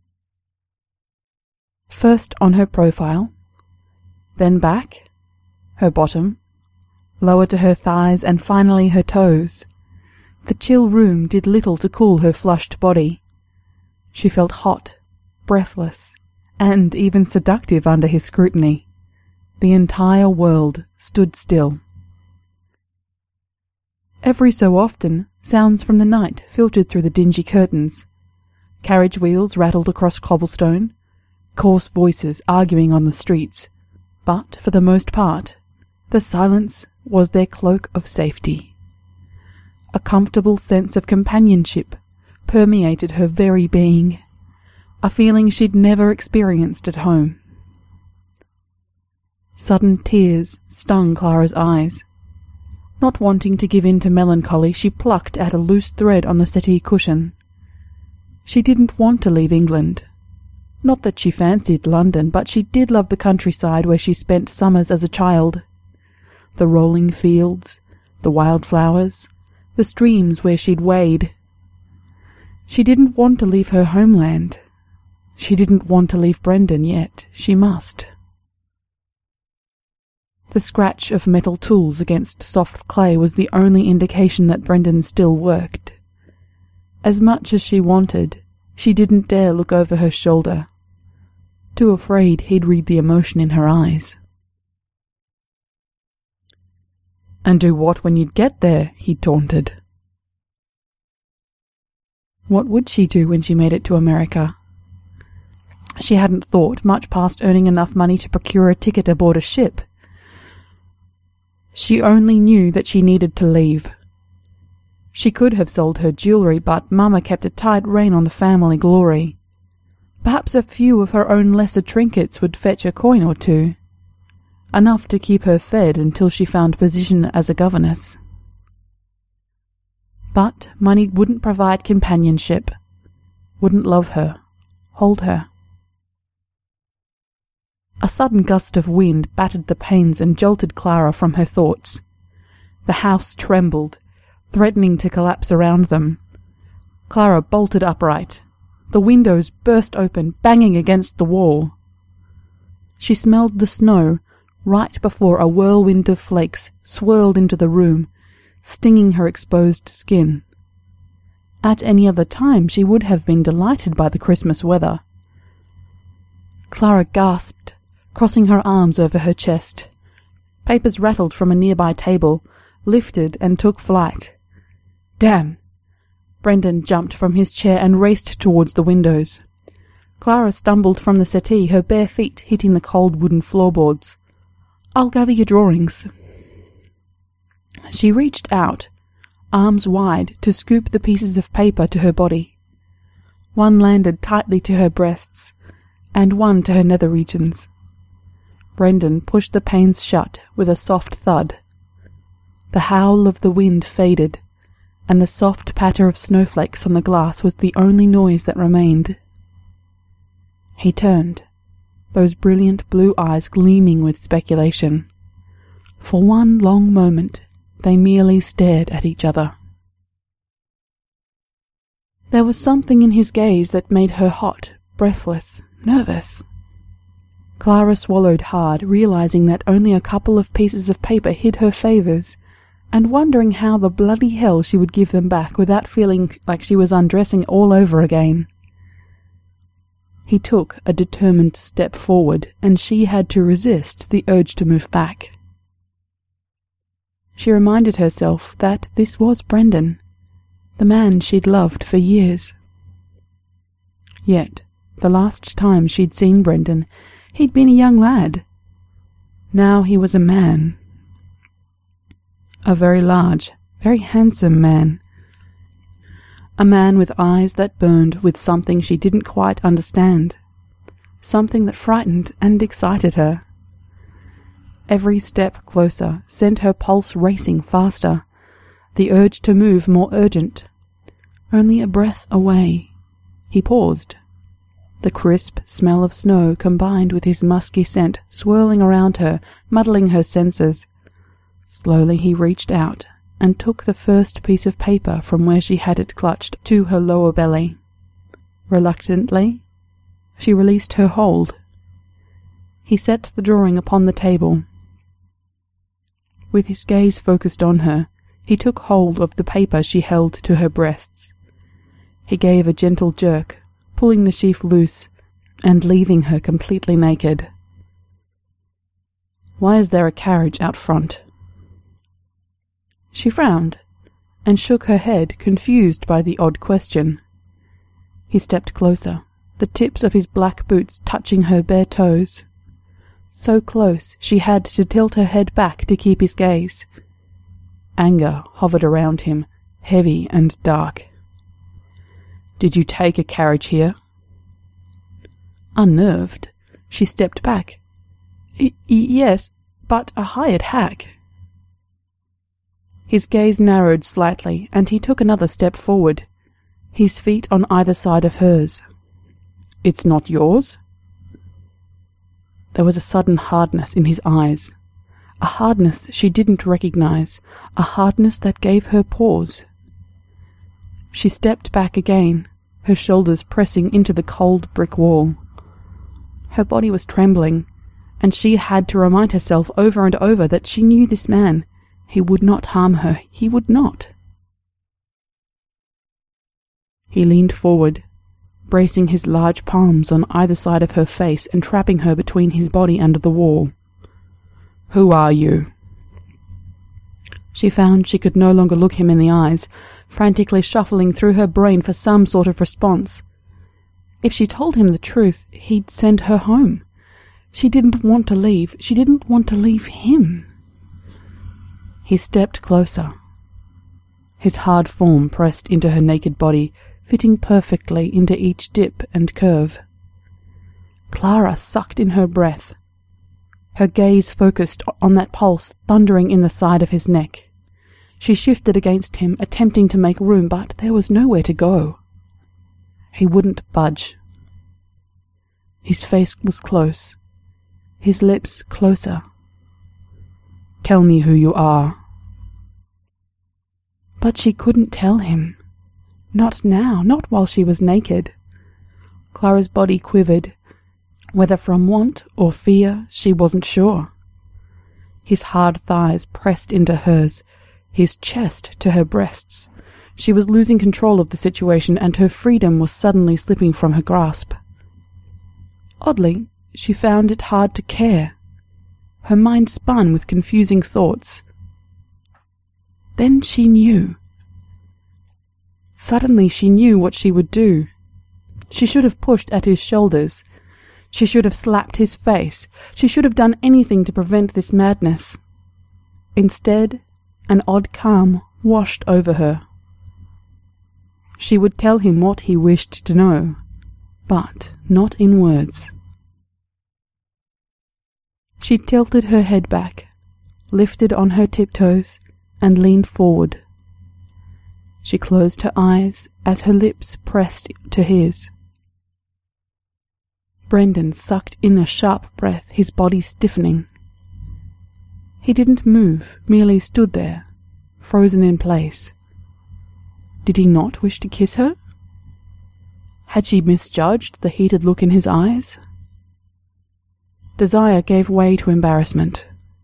First on her profile, then back, her bottom, lower to her thighs, and finally her toes. The chill room did little to cool her flushed body. She felt hot, breathless, and even seductive under his scrutiny. The entire world stood still. Every so often, sounds from the night filtered through the dingy curtains. Carriage wheels rattled across cobblestone, coarse voices arguing on the streets, but for the most part, the silence was their cloak of safety. A comfortable sense of companionship permeated her very being, a feeling she'd never experienced at home. Sudden tears stung Clara's eyes. Not wanting to give in to melancholy, she plucked at a loose thread on the settee cushion. She didn't want to leave England. Not that she fancied London, but she did love the countryside where she spent summers as a child. The rolling fields, the wildflowers, the streams where she'd wade. She didn't want to leave her homeland. She didn't want to leave Brendan, yet she must. The scratch of metal tools against soft clay was the only indication that Brendan still worked. As much as she wanted, she didn't dare look over her shoulder, too afraid he'd read the emotion in her eyes. "And do what when you'd get there?" he taunted. What would she do when she made it to America? She hadn't thought much past earning enough money to procure a ticket aboard a ship. She only knew that she needed to leave. She could have sold her jewellery, but Mama kept a tight rein on the family glory. Perhaps a few of her own lesser trinkets would fetch a coin or two, enough to keep her fed until she found position as a governess. But money wouldn't provide companionship, wouldn't love her, hold her. A sudden gust of wind battered the panes and jolted Clara from her thoughts. The house trembled, threatening to collapse around them. Clara bolted upright. The windows burst open, banging against the wall. She smelled the snow right before a whirlwind of flakes swirled into the room, stinging her exposed skin. At any other time she would have been delighted by the Christmas weather. Clara gasped, crossing her arms over her chest. Papers rattled from a nearby table, lifted and took flight. Damn! Brendan jumped from his chair and raced towards the windows. Clara stumbled from the settee, her bare feet hitting the cold wooden floorboards. "I'll gather your drawings." She reached out, arms wide, to scoop the pieces of paper to her body. One landed tightly to her breasts, and one to her nether regions. Brendan pushed the panes shut with a soft thud. The howl of the wind faded, and the soft patter of snowflakes on the glass was the only noise that remained. He turned, those brilliant blue eyes gleaming with speculation. For one long moment they merely stared at each other. There was something in his gaze that made her hot, breathless, nervous. Clara swallowed hard, realizing that only a couple of pieces of paper hid her favours, and wondering how the bloody hell she would give them back without feeling like she was undressing all over again. He took a determined step forward, and she had to resist the urge to move back. She reminded herself that this was Brendan, the man she'd loved for years. Yet, the last time she'd seen Brendan, he'd been a young lad. Now he was a man. A very large, very handsome man. A man with eyes that burned with something she didn't quite understand. Something that frightened and excited her. Every step closer sent her pulse racing faster, the urge to move more urgent. Only a breath away. He paused. The crisp smell of snow combined with his musky scent swirling around her, muddling her senses. Slowly he reached out and took the first piece of paper from where she had it clutched to her lower belly. Reluctantly, she released her hold. He set the drawing upon the table. With his gaze focused on her, he took hold of the paper she held to her breasts. He gave a gentle jerk, pulling the sheaf loose and leaving her completely naked. "Why is there a carriage out front?" She frowned and shook her head, confused by the odd question. He stepped closer, the tips of his black boots touching her bare toes. So close she had to tilt her head back to keep his gaze. Anger hovered around him, heavy and dark. "Did you take a carriage here?" Unnerved, she stepped back. Y- yes, but a hired hack." His gaze narrowed slightly, and he took another step forward, his feet on either side of hers. "It's not yours?" There was a sudden hardness in his eyes, a hardness she didn't recognize, a hardness that gave her pause. She stepped back again, her shoulders pressing into the cold brick wall. Her body was trembling, and she had to remind herself over and over that she knew this man. He would not harm her. He would not. He leaned forward, bracing his large palms on either side of her face and trapping her between his body and the wall. "Who are you?" She found she could no longer look him in the eyes, frantically shuffling through her brain for some sort of response. If she told him the truth, he'd send her home. She didn't want to leave. She didn't want to leave him. He stepped closer. His hard form pressed into her naked body, fitting perfectly into each dip and curve. Clara sucked in her breath. Her gaze focused on that pulse thundering in the side of his neck. She shifted against him, attempting to make room, but there was nowhere to go. He wouldn't budge. His face was close, his lips closer. "Tell me who you are." But she couldn't tell him. Not now, not while she was naked. Clara's body quivered. Whether from want or fear, she wasn't sure. His hard thighs pressed into hers, his chest to her breasts. She was losing control of the situation, and her freedom was suddenly slipping from her grasp. Oddly, she found it hard to care. Her mind spun with confusing thoughts. Then she knew. Suddenly she knew what she would do. She should have pushed at his shoulders. She should have slapped his face. She should have done anything to prevent this madness. Instead, an odd calm washed over her. She would tell him what he wished to know, but not in words. She tilted her head back, lifted on her tiptoes, and leaned forward. She closed her eyes as her lips pressed to his. Brendan sucked in a sharp breath, his body stiffening. He didn't move, merely stood there, frozen in place. Did he not wish to kiss her? Had she misjudged the heated look in his eyes? Desire gave way to embarrassment.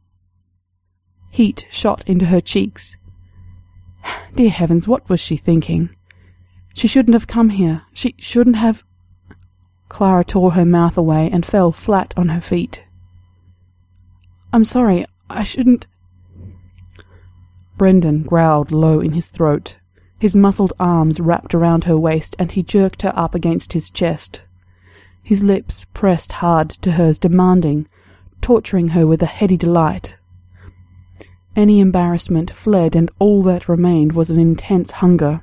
Heat shot into her cheeks. Dear heavens, what was she thinking? She shouldn't have come here. She shouldn't have... Clara tore her mouth away and fell flat on her feet. I'm sorry, I shouldn't... Brendan growled low in his throat. His muscled arms wrapped around her waist, and he jerked her up against his chest. His lips pressed hard to hers, demanding, torturing her with a heady delight. Any embarrassment fled, and all that remained was an intense hunger.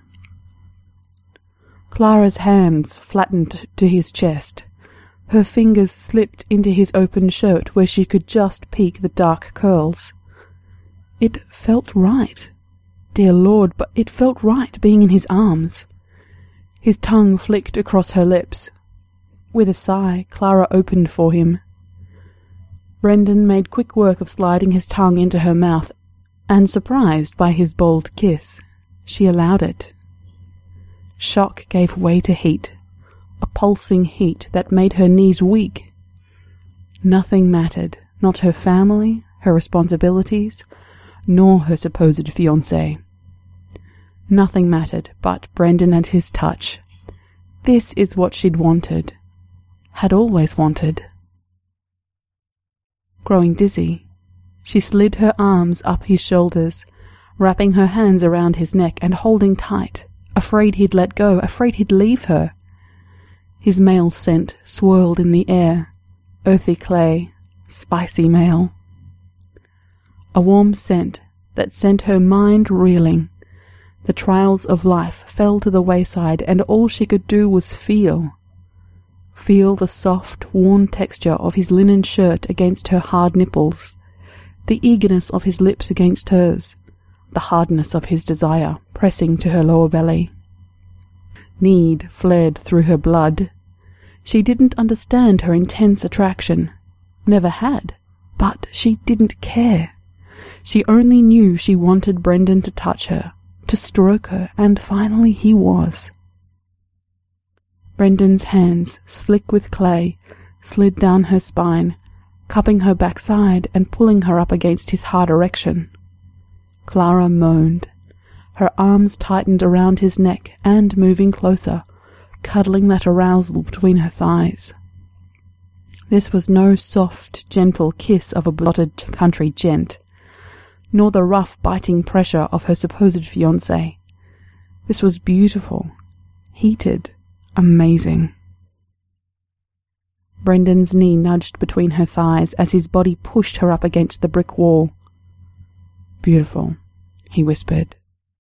Clara's hands flattened to his chest. Her fingers slipped into his open shirt where she could just peek the dark curls. It felt right. Dear Lord, but it felt right being in his arms. His tongue flicked across her lips. With a sigh, Clara opened for him. Brendan made quick work of sliding his tongue into her mouth, and surprised by his bold kiss, she allowed it. Shock gave way to heat, a pulsing heat that made her knees weak. Nothing mattered, not her family, her responsibilities, nor her supposed fiancé. Nothing mattered but Brendan and his touch. This is what she'd wanted, had always wanted. Growing dizzy, she slid her arms up his shoulders, wrapping her hands around his neck and holding tight, afraid he'd let go, afraid he'd leave her. His male scent swirled in the air, earthy clay, spicy male. A warm scent that sent her mind reeling. The trials of life fell to the wayside, and all she could do was feel. Feel the soft, worn texture of his linen shirt against her hard nipples, the eagerness of his lips against hers, the hardness of his desire pressing to her lower belly. Need fled through her blood. She didn't understand her intense attraction, never had, but she didn't care. She only knew she wanted Brendan to touch her, to stroke her, and finally he was. Brendan's hands, slick with clay, slid down her spine, cupping her backside and pulling her up against his hard erection. Clara moaned. Her arms tightened around his neck and, moving closer, cuddling that arousal between her thighs. This was no soft, gentle kiss of a blotted country gent, nor the rough, biting pressure of her supposed fiancé. This was beautiful, heated, amazing. Brendan's knee nudged between her thighs as his body pushed her up against the brick wall. Beautiful, he whispered.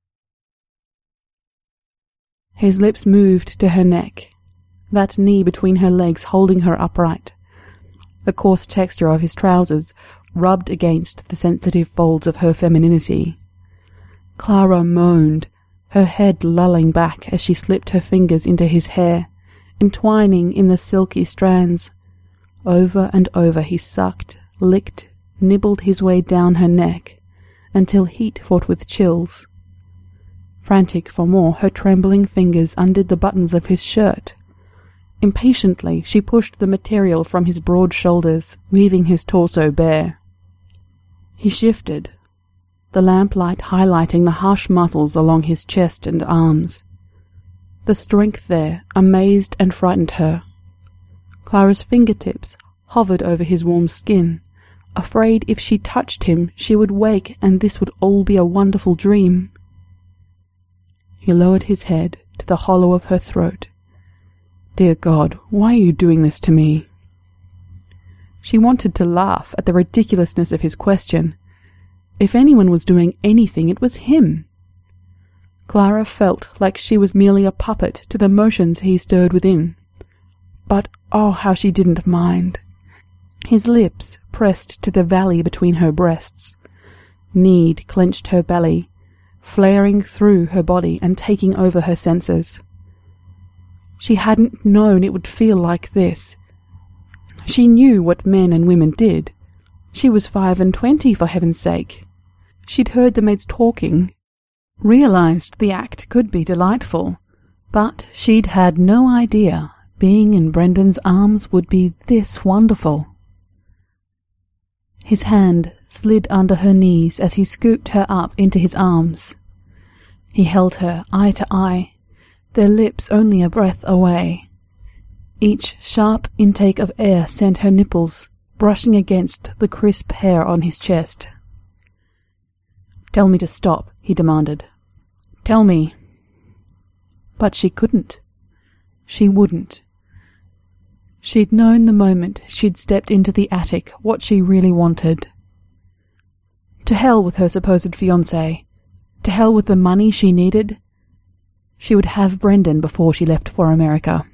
His lips moved to her neck, that knee between her legs holding her upright. The coarse texture of his trousers rubbed against the sensitive folds of her femininity. Clara moaned, her head lolling back as she slipped her fingers into his hair, entwining in the silky strands. Over and over he sucked, licked, nibbled his way down her neck, until heat fought with chills. Frantic for more, her trembling fingers undid the buttons of his shirt. Impatiently, she pushed the material from his broad shoulders, leaving his torso bare. He shifted, the lamplight highlighting the harsh muscles along his chest and arms. The strength there amazed and frightened her. Clara's fingertips hovered over his warm skin, afraid if she touched him she would wake and this would all be a wonderful dream. He lowered his head to the hollow of her throat. Dear God, why are you doing this to me? She wanted to laugh at the ridiculousness of his question. If anyone was doing anything, it was him. Clara felt like she was merely a puppet to the motions he stirred within. But oh, how she didn't mind. His lips pressed to the valley between her breasts. Need clenched her belly, flaring through her body and taking over her senses. She hadn't known it would feel like this. She knew what men and women did. She was five and twenty, for heaven's sake. She'd heard the maids talking, realized the act could be delightful, But she'd had no idea being in Brendan's arms would be this wonderful. His hand slid under her knees as he scooped her up into his arms. He held her eye to eye, their lips only a breath away. Each sharp intake of air sent her nipples brushing against the crisp hair on his chest. "Tell me to stop," he demanded. "Tell me." But she couldn't. She wouldn't. She'd known the moment she'd stepped into the attic what she really wanted. To hell with her supposed fiancé. To hell with the money she needed. She would have Brendan before she left for America.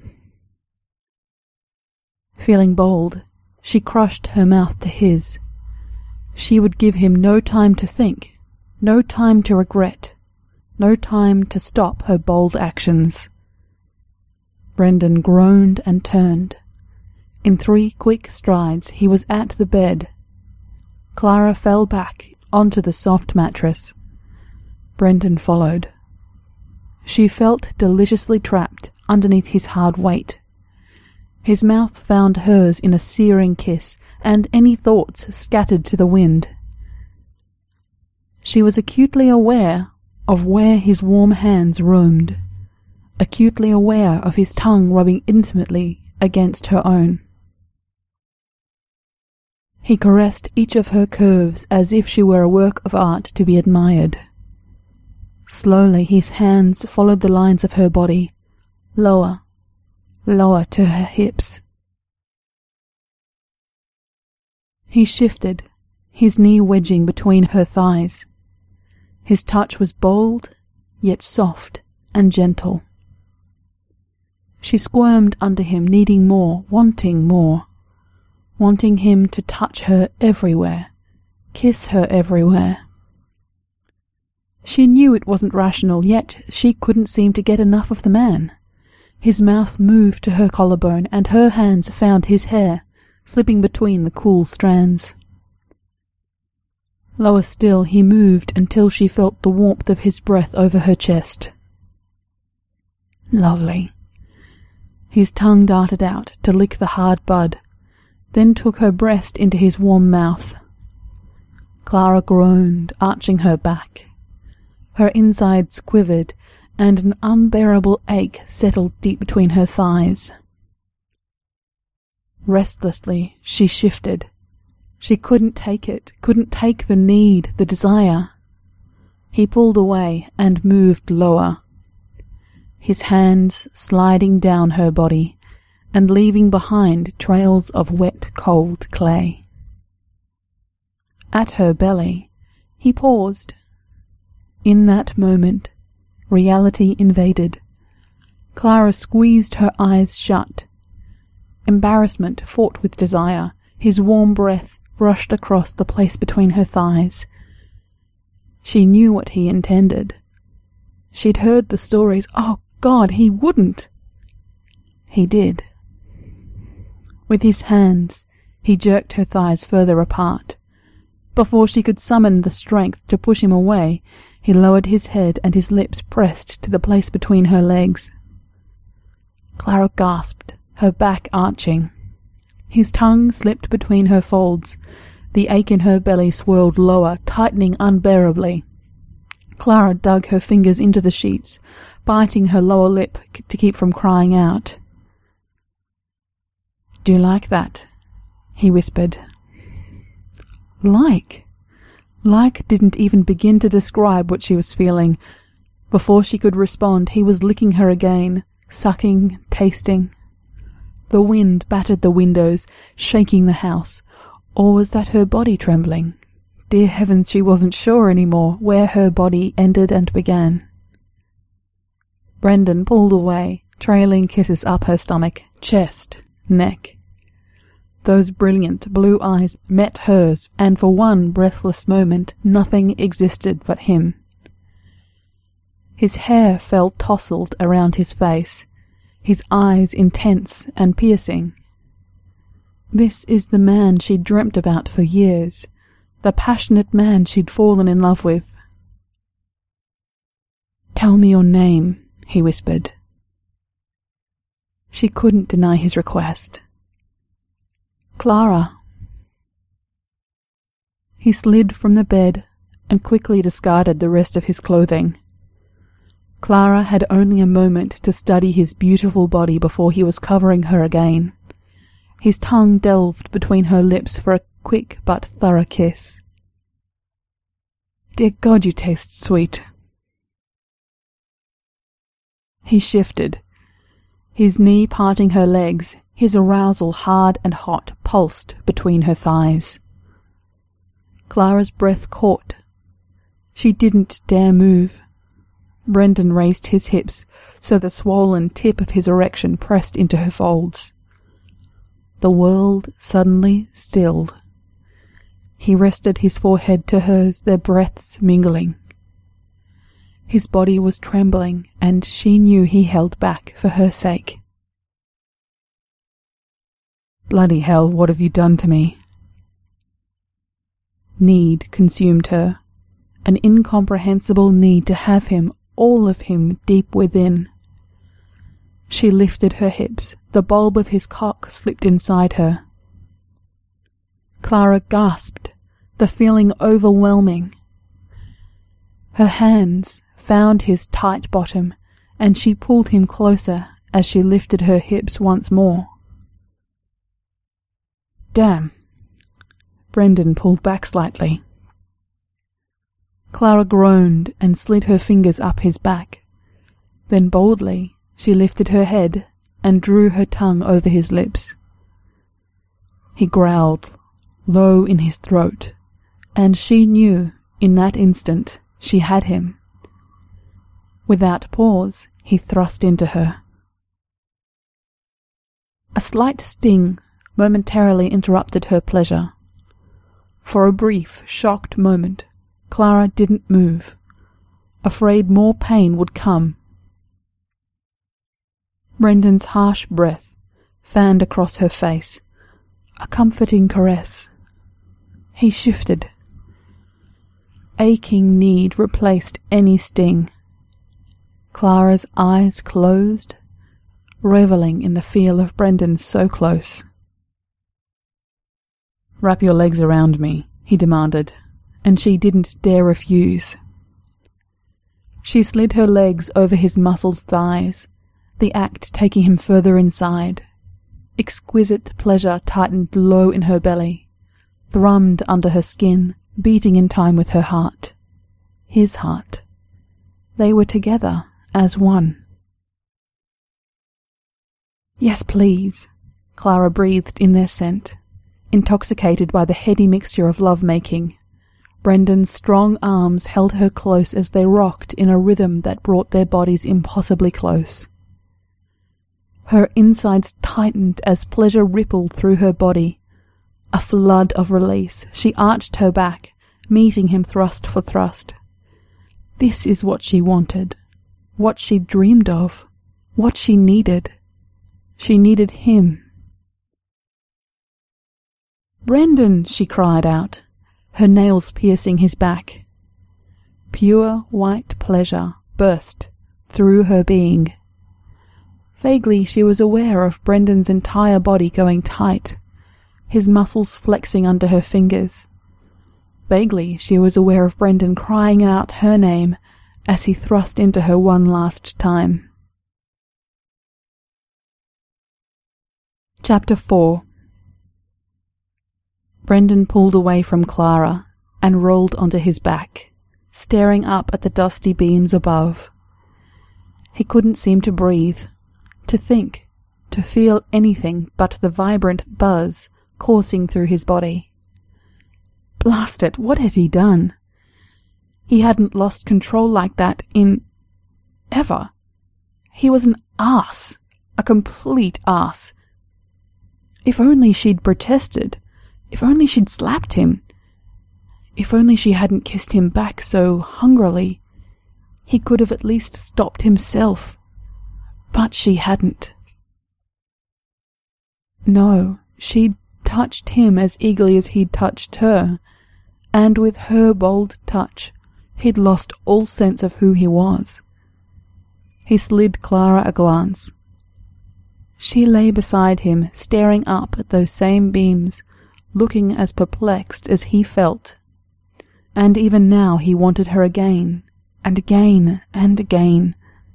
Feeling bold, she crushed her mouth to his. She would give him no time to think, no time to regret, no time to stop her bold actions. Brendan groaned and turned. In three quick strides he was at the bed. Clara fell back onto the soft mattress. Brendan followed. She felt deliciously trapped underneath his hard weight. His mouth found hers in a searing kiss, and any thoughts scattered to the wind. She was acutely aware of where his warm hands roamed, acutely aware of his tongue rubbing intimately against her own. He caressed each of her curves as if she were a work of art to be admired. Slowly his hands followed the lines of her body, lower, lower to her hips. He shifted, his knee wedging between her thighs. His touch was bold, yet soft and gentle. She squirmed under him, needing more, wanting more, wanting him to touch her everywhere, kiss her everywhere. She knew it wasn't rational, yet she couldn't seem to get enough of the man. His mouth moved to her collarbone, and her hands found his hair, slipping between the cool strands. Lower still he moved until she felt the warmth of his breath over her chest. Lovely. His tongue darted out to lick the hard bud, then took her breast into his warm mouth. Clara groaned, arching her back. Her insides quivered, and an unbearable ache settled deep between her thighs. Restlessly, she shifted. She couldn't take it, couldn't take the need, the desire. He pulled away and moved lower, his hands sliding down her body and leaving behind trails of wet, cold clay. At her belly, he paused. In that moment, reality invaded. Clara squeezed her eyes shut. Embarrassment fought with desire. His warm breath brushed across the place between her thighs. She knew what he intended. She'd heard the stories. Oh, God, he wouldn't! He did. With his hands, he jerked her thighs further apart. Before she could summon the strength to push him away, he lowered his head and his lips pressed to the place between her legs. Clara gasped, her back arching. His tongue slipped between her folds. The ache in her belly swirled lower, tightening unbearably. Clara dug her fingers into the sheets, biting her lower lip to keep from crying out. "Do you like that?" he whispered. Like? Like didn't even begin to describe what she was feeling. Before she could respond, he was licking her again, sucking, tasting. The wind battered the windows, shaking the house. Or was that her body trembling? Dear heavens, she wasn't sure anymore where her body ended and began. Brendan pulled away, trailing kisses up her stomach, chest, neck. Those brilliant blue eyes met hers, and for one breathless moment nothing existed but him. His hair fell tousled around his face, his eyes intense and piercing. This is the man she'd dreamt about for years, the passionate man she'd fallen in love with. "Tell me your name," he whispered. She couldn't deny his request. "Clara." He slid from the bed and quickly discarded the rest of his clothing. Clara had only a moment to study his beautiful body before he was covering her again. His tongue delved between her lips for a quick but thorough kiss. "Dear God, you taste sweet." He shifted, his knee parting her legs, his arousal hard and hot pulsed between her thighs. Clara's breath caught. She didn't dare move. Brendan raised his hips so the swollen tip of his erection pressed into her folds. The world suddenly stilled. He rested his forehead to hers, their breaths mingling. His body was trembling, and she knew he held back for her sake. "Bloody hell, what have you done to me?" Need consumed her, an incomprehensible need to have him, all of him, deep within. She lifted her hips, the bulb of his cock slipped inside her. Clara gasped, the feeling overwhelming. Her hands found his tight bottom, and she pulled him closer as she lifted her hips once more. "Damn!" Brendan pulled back slightly. Clara groaned and slid her fingers up his back. Then boldly she lifted her head and drew her tongue over his lips. He growled, low in his throat, and she knew in that instant she had him. Without pause, he thrust into her. A slight sting momentarily interrupted her pleasure. For a brief, shocked moment, Clara didn't move, afraid more pain would come. Brendan's harsh breath fanned across her face, a comforting caress. He shifted. Aching need replaced any sting. Clara's eyes closed, reveling in the feel of Brendan so close. "Wrap your legs around me," he demanded, and she didn't dare refuse. She slid her legs over his muscled thighs, the act taking him further inside. Exquisite pleasure tightened low in her belly, thrummed under her skin, beating in time with her heart. His heart. They were together as one. "Yes, please," Clara breathed in their scent, intoxicated by the heady mixture of love-making. Brendan's strong arms held her close as they rocked in a rhythm that brought their bodies impossibly close. Her insides tightened as pleasure rippled through her body. A flood of release, she arched her back, meeting him thrust for thrust. This is what she wanted, what she dreamed of, what she needed. She needed him. "Brendan!" she cried out, her nails piercing his back. Pure white pleasure burst through her being. Vaguely she was aware of Brendan's entire body going tight, his muscles flexing under her fingers. Vaguely she was aware of Brendan crying out her name as he thrust into her one last time. Chapter four. Brendan pulled away from Clara and rolled onto his back, staring up at the dusty beams above. He couldn't seem to breathe, to think, to feel anything but the vibrant buzz coursing through his body. Blast it, what had he done? He hadn't lost control like that in... ever. He was an arse, a complete arse. If only she'd protested, if only she'd slapped him, if only she hadn't kissed him back so hungrily, he could have at least stopped himself. But she hadn't. No, she'd touched him as eagerly as he'd touched her, and with her bold touch, he'd lost all sense of who he was. He slid Clara a glance. She lay beside him, staring up at those same beams, looking as perplexed as he felt. And even now he wanted her again, and again, and again.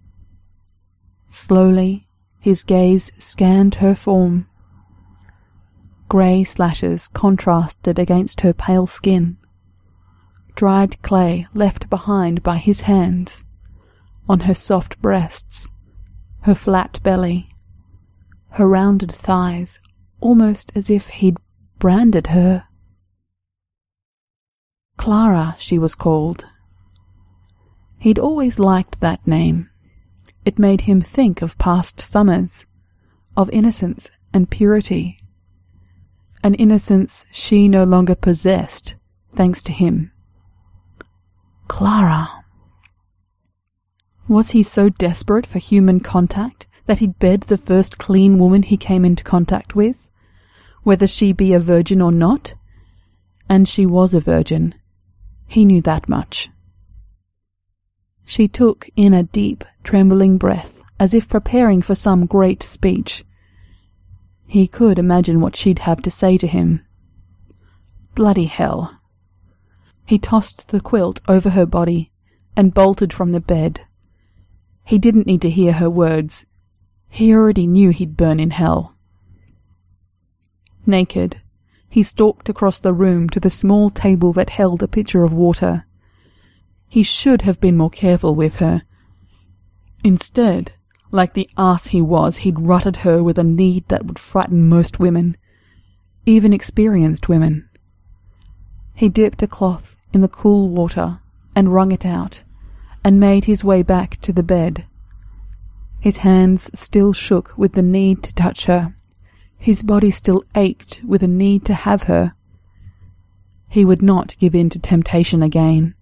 Slowly, his gaze scanned her form. Grey slashes contrasted against her pale skin. Dried clay left behind by his hands, on her soft breasts, her flat belly, her rounded thighs, almost as if he'd branded her. Clara, she was called. He'd always liked that name. It made him think of past summers, of innocence and purity, an innocence she no longer possessed, thanks to him. Clara. Was he so desperate for human contact that he'd bed the first clean woman he came into contact with, whether she be a virgin or not? And she was a virgin. He knew that much. She took in a deep, trembling breath, as if preparing for some great speech. He could imagine what she'd have to say to him. Bloody hell. He tossed the quilt over her body and bolted from the bed. He didn't need to hear her words. He already knew he'd burn in hell. Naked, he stalked across the room to the small table that held a pitcher of water. He should have been more careful with her. Instead, like the ass he was, he'd rutted her with a need that would frighten most women, even experienced women. He dipped a cloth in the cool water and wrung it out, and made his way back to the bed. His hands still shook with the need to touch her. His body still ached with a need to have her. He would not give in to temptation again.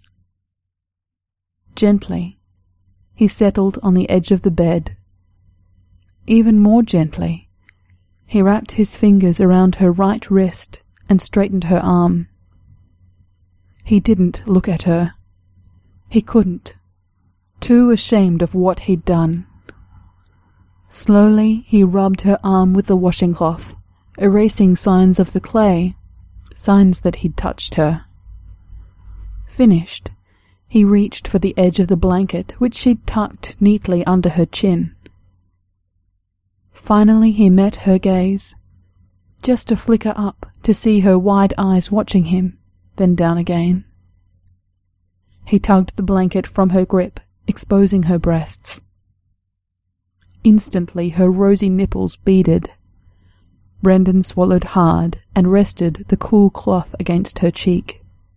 Gently, he settled on the edge of the bed. Even more gently, he wrapped his fingers around her right wrist and straightened her arm. He didn't look at her. He couldn't, too ashamed of what he'd done. Slowly he rubbed her arm with the washing cloth, erasing signs of the clay, signs that he'd touched her. Finished, he reached for the edge of the blanket which she'd tucked neatly under her chin. Finally he met her gaze, just a flicker up to see her wide eyes watching him, then down again. He tugged the blanket from her grip, exposing her breasts. Instantly her rosy nipples beaded. Brendan swallowed hard and rested the cool cloth against her cheek.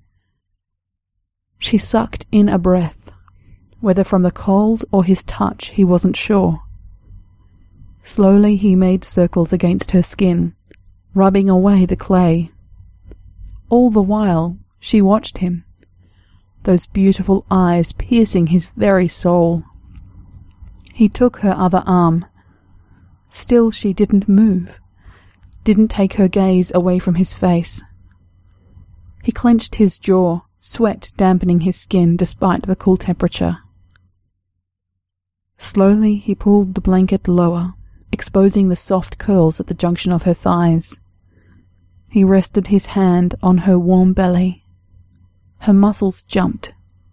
She sucked in a breath, whether from the cold or his touch he wasn't sure. Slowly he made circles against her skin, rubbing away the clay. All the while she watched him, those beautiful eyes piercing his very soul. He took her other arm. Still she didn't move, didn't take her gaze away from his face. He clenched his jaw, sweat dampening his skin despite the cool temperature. Slowly he pulled the blanket lower, exposing the soft curls at the junction of her thighs. He rested his hand on her warm belly. Her muscles jumped.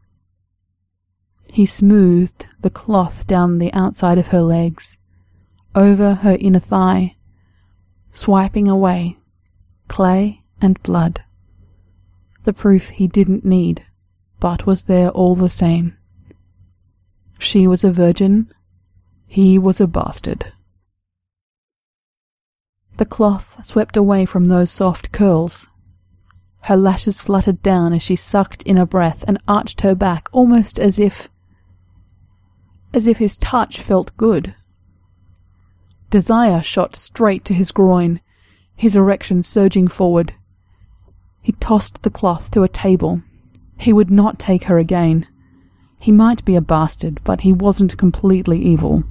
He smoothed the cloth down the outside of her legs, over her inner thigh, swiping away clay and blood. The proof he didn't need, but was there all the same. She was a virgin, he was a bastard. The cloth swept away from those soft curls. Her lashes fluttered down as she sucked in a breath and arched her back almost as if... as if his touch felt good. Desire shot straight to his groin, his erection surging forward. He tossed the cloth to a table. He would not take her again. He might be a bastard, but he wasn't completely evil.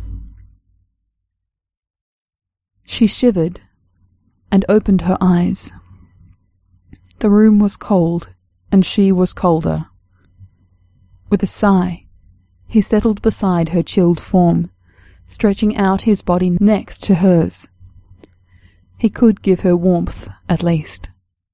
She shivered and opened her eyes. The room was cold, and she was colder. With a sigh, he settled beside her chilled form, stretching out his body next to hers. He could give her warmth, at least.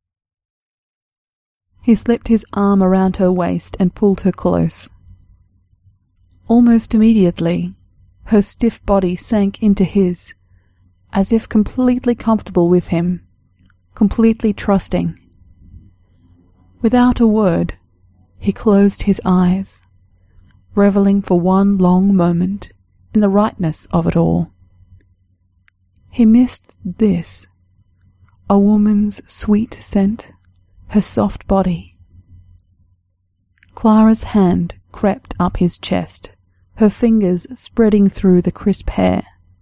He slipped his arm around her waist and pulled her close. Almost immediately, her stiff body sank into his, as if completely comfortable with him, completely trusting. Without a word, he closed his eyes, reveling for one long moment in the rightness of it all. He missed this, a woman's sweet scent, her soft body. Clara's hand crept up his chest, her fingers spreading through the crisp hair.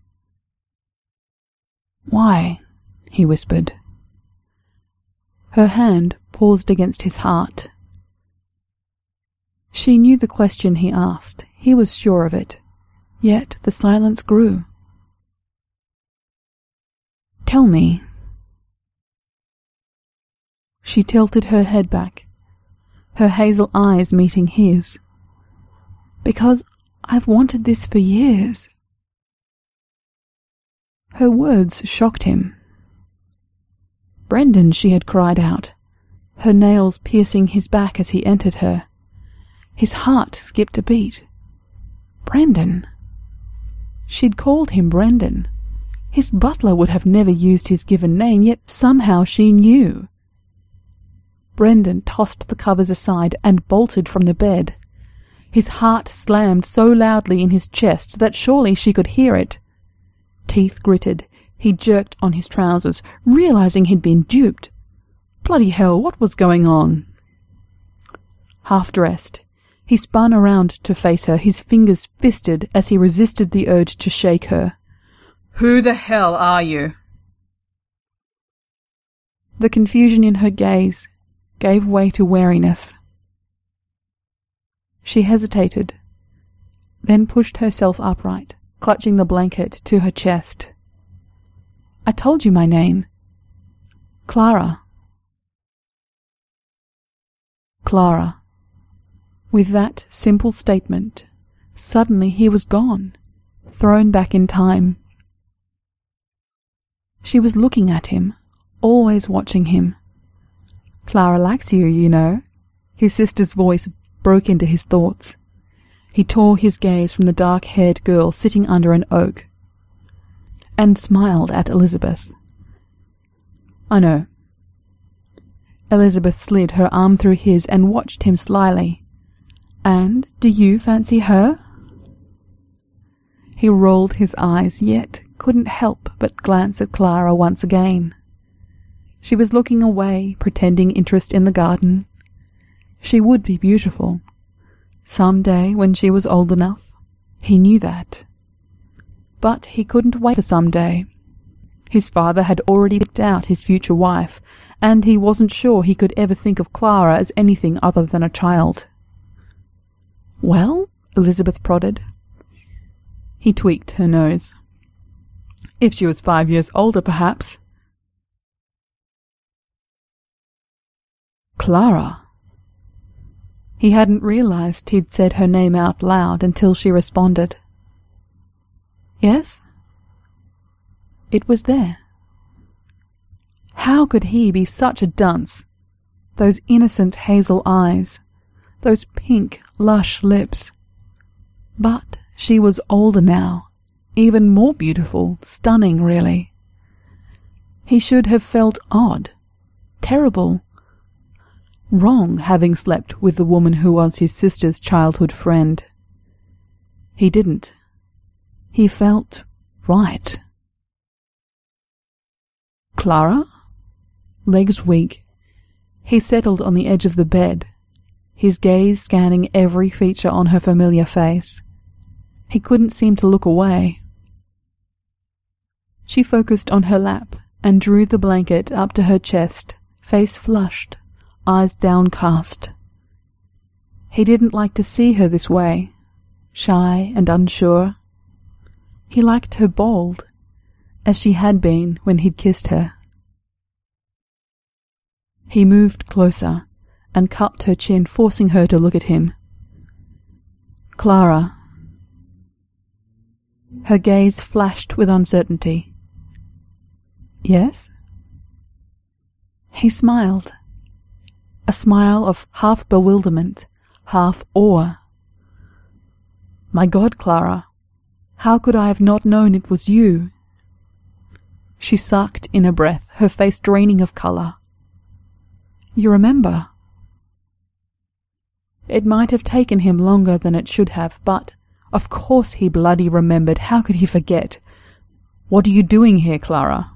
"Why?" he whispered. Her hand paused against his heart. She knew the question he asked, he was sure of it, yet the silence grew. "Tell me." She tilted her head back, her hazel eyes meeting his. "Because I've wanted this for years." Her words shocked him. "Brendan," she had cried out, her nails piercing his back as he entered her. His heart skipped a beat. Brendan. She'd called him Brendan. His butler would have never used his given name, yet somehow she knew. Brendan tossed the covers aside and bolted from the bed. His heart slammed so loudly in his chest that surely she could hear it. Teeth gritted, he jerked on his trousers, realizing he'd been duped. Bloody hell, what was going on? Half-dressed, he spun around to face her, his fingers fisted as he resisted the urge to shake her. "Who the hell are you?" The confusion in her gaze gave way to wariness. She hesitated, then pushed herself upright, clutching the blanket to her chest. "I told you my name. Clara." Clara. With that simple statement, suddenly he was gone, thrown back in time. She was looking at him, always watching him. "Clara likes you, you know." His sister's voice broke into his thoughts. He tore his gaze from the dark-haired girl sitting under an oak, and smiled at Elizabeth. "I know." Elizabeth slid her arm through his and watched him slyly. "And do you fancy her?" He rolled his eyes, yet couldn't help but glance at Clara once again. She was looking away, pretending interest in the garden. She would be beautiful. Some day when she was old enough. He knew that. But he couldn't wait for some day. His father had already picked out his future wife, and he wasn't sure he could ever think of Clara as anything other than a child. "Well?" Elizabeth prodded. He tweaked her nose. "If she was five years older, perhaps." "Clara." He hadn't realized he'd said her name out loud until she responded. "Yes?" It was there. How could he be such a dunce? Those innocent hazel eyes, those pink, lush lips. But she was older now, even more beautiful, stunning, really. He should have felt odd, terrible, wrong having slept with the woman who was his sister's childhood friend. He didn't. He felt right. "Clara?" Legs weak, he settled on the edge of the bed, his gaze scanning every feature on her familiar face. He couldn't seem to look away. She focused on her lap and drew the blanket up to her chest, face flushed, eyes downcast. He didn't like to see her this way, shy and unsure. He liked her bold, as she had been when he'd kissed her. He moved closer and cupped her chin, forcing her to look at him. "Clara." Her gaze flashed with uncertainty. Yes? He smiled. A smile of half bewilderment, half awe. My God, Clara, how could I have not known it was you? She sucked in a breath, her face draining of colour. You remember? It might have taken him longer than it should have, but of course he bloody remembered. How could he forget? What are you doing here, Clara?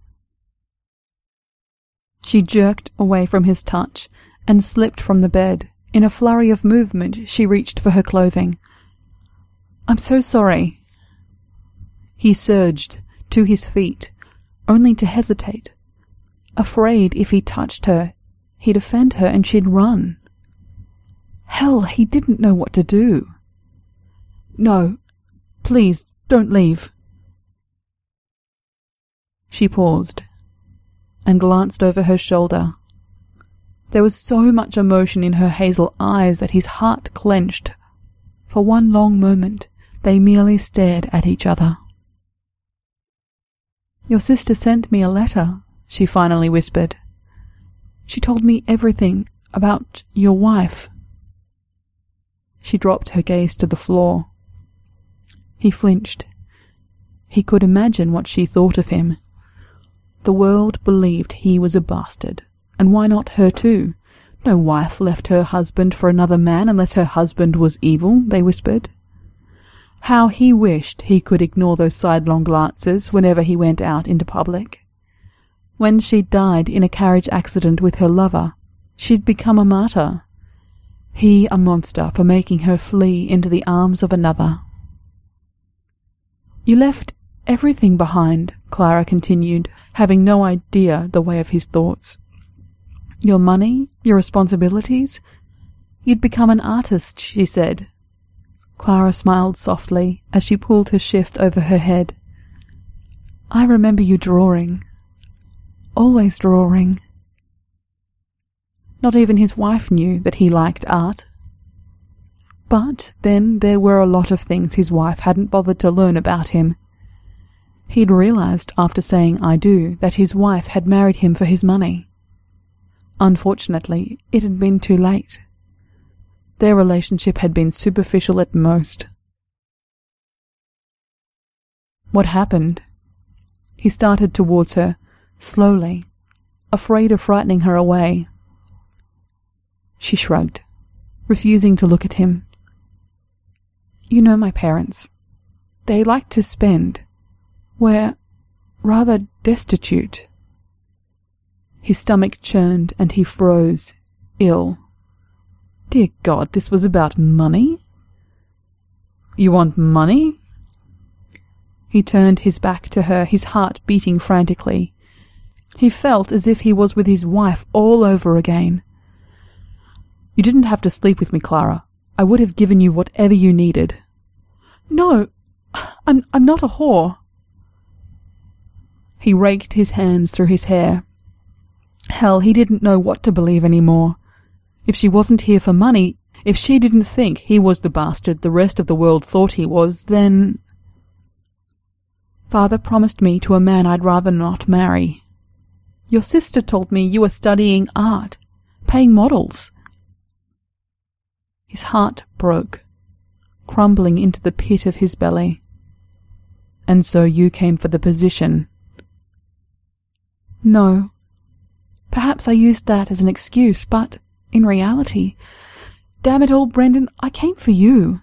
She jerked away from his touch and slipped from the bed. In a flurry of movement, she reached for her clothing. I'm so sorry. He surged to his feet, only to hesitate, afraid if he touched her, he'd offend her and she'd run. Hell, he didn't know what to do. No, please, don't leave. She paused and glanced over her shoulder. There was so much emotion in her hazel eyes that his heart clenched. For one long moment, they merely stared at each other. Your sister sent me a letter, she finally whispered. She told me everything about your wife. She dropped her gaze to the floor. He flinched. He could imagine what she thought of him. The world believed he was a bastard, and why not her too? No wife left her husband for another man unless her husband was evil, they whispered. How he wished he could ignore those sidelong glances whenever he went out into public. When she'd died in a carriage accident with her lover, she'd become a martyr. He a monster for making her flee into the arms of another. You left everything behind, Clara continued, having no idea the way of his thoughts. Your money, your responsibilities. You'd become an artist, she said. Clara smiled softly as she pulled her shift over her head. I remember you drawing. Always drawing. Not even his wife knew that he liked art. But then there were a lot of things his wife hadn't bothered to learn about him. He'd realized after saying I do that his wife had married him for his money. Unfortunately, it had been too late. Their relationship had been superficial at most. What happened? He started towards her, slowly, afraid of frightening her away. She shrugged, refusing to look at him. You know my parents. They like to spend. We're rather destitute. His stomach churned and he froze, ill. Dear God, this was about money? You want money? He turned his back to her, his heart beating frantically. He felt as if he was with his wife all over again. You didn't have to sleep with me, Clara. I would have given you whatever you needed. No, I'm, I'm not a whore. He raked his hands through his hair. Hell, he didn't know what to believe any more. If she wasn't here for money, if she didn't think he was the bastard the rest of the world thought he was, then... Father promised me to a man I'd rather not marry. Your sister told me you were studying art, paying models. His heart broke, crumbling into the pit of his belly. And so you came for the position. No. Perhaps I used that as an excuse, but in reality, damn it all, Brendan, I came for you.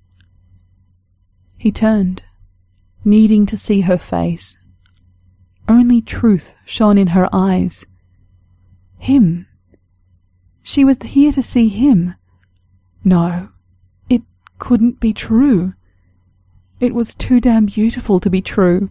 He turned, needing to see her face. Only truth shone in her eyes. Him. She was here to see him. No, it couldn't be true. It was too damn beautiful to be true.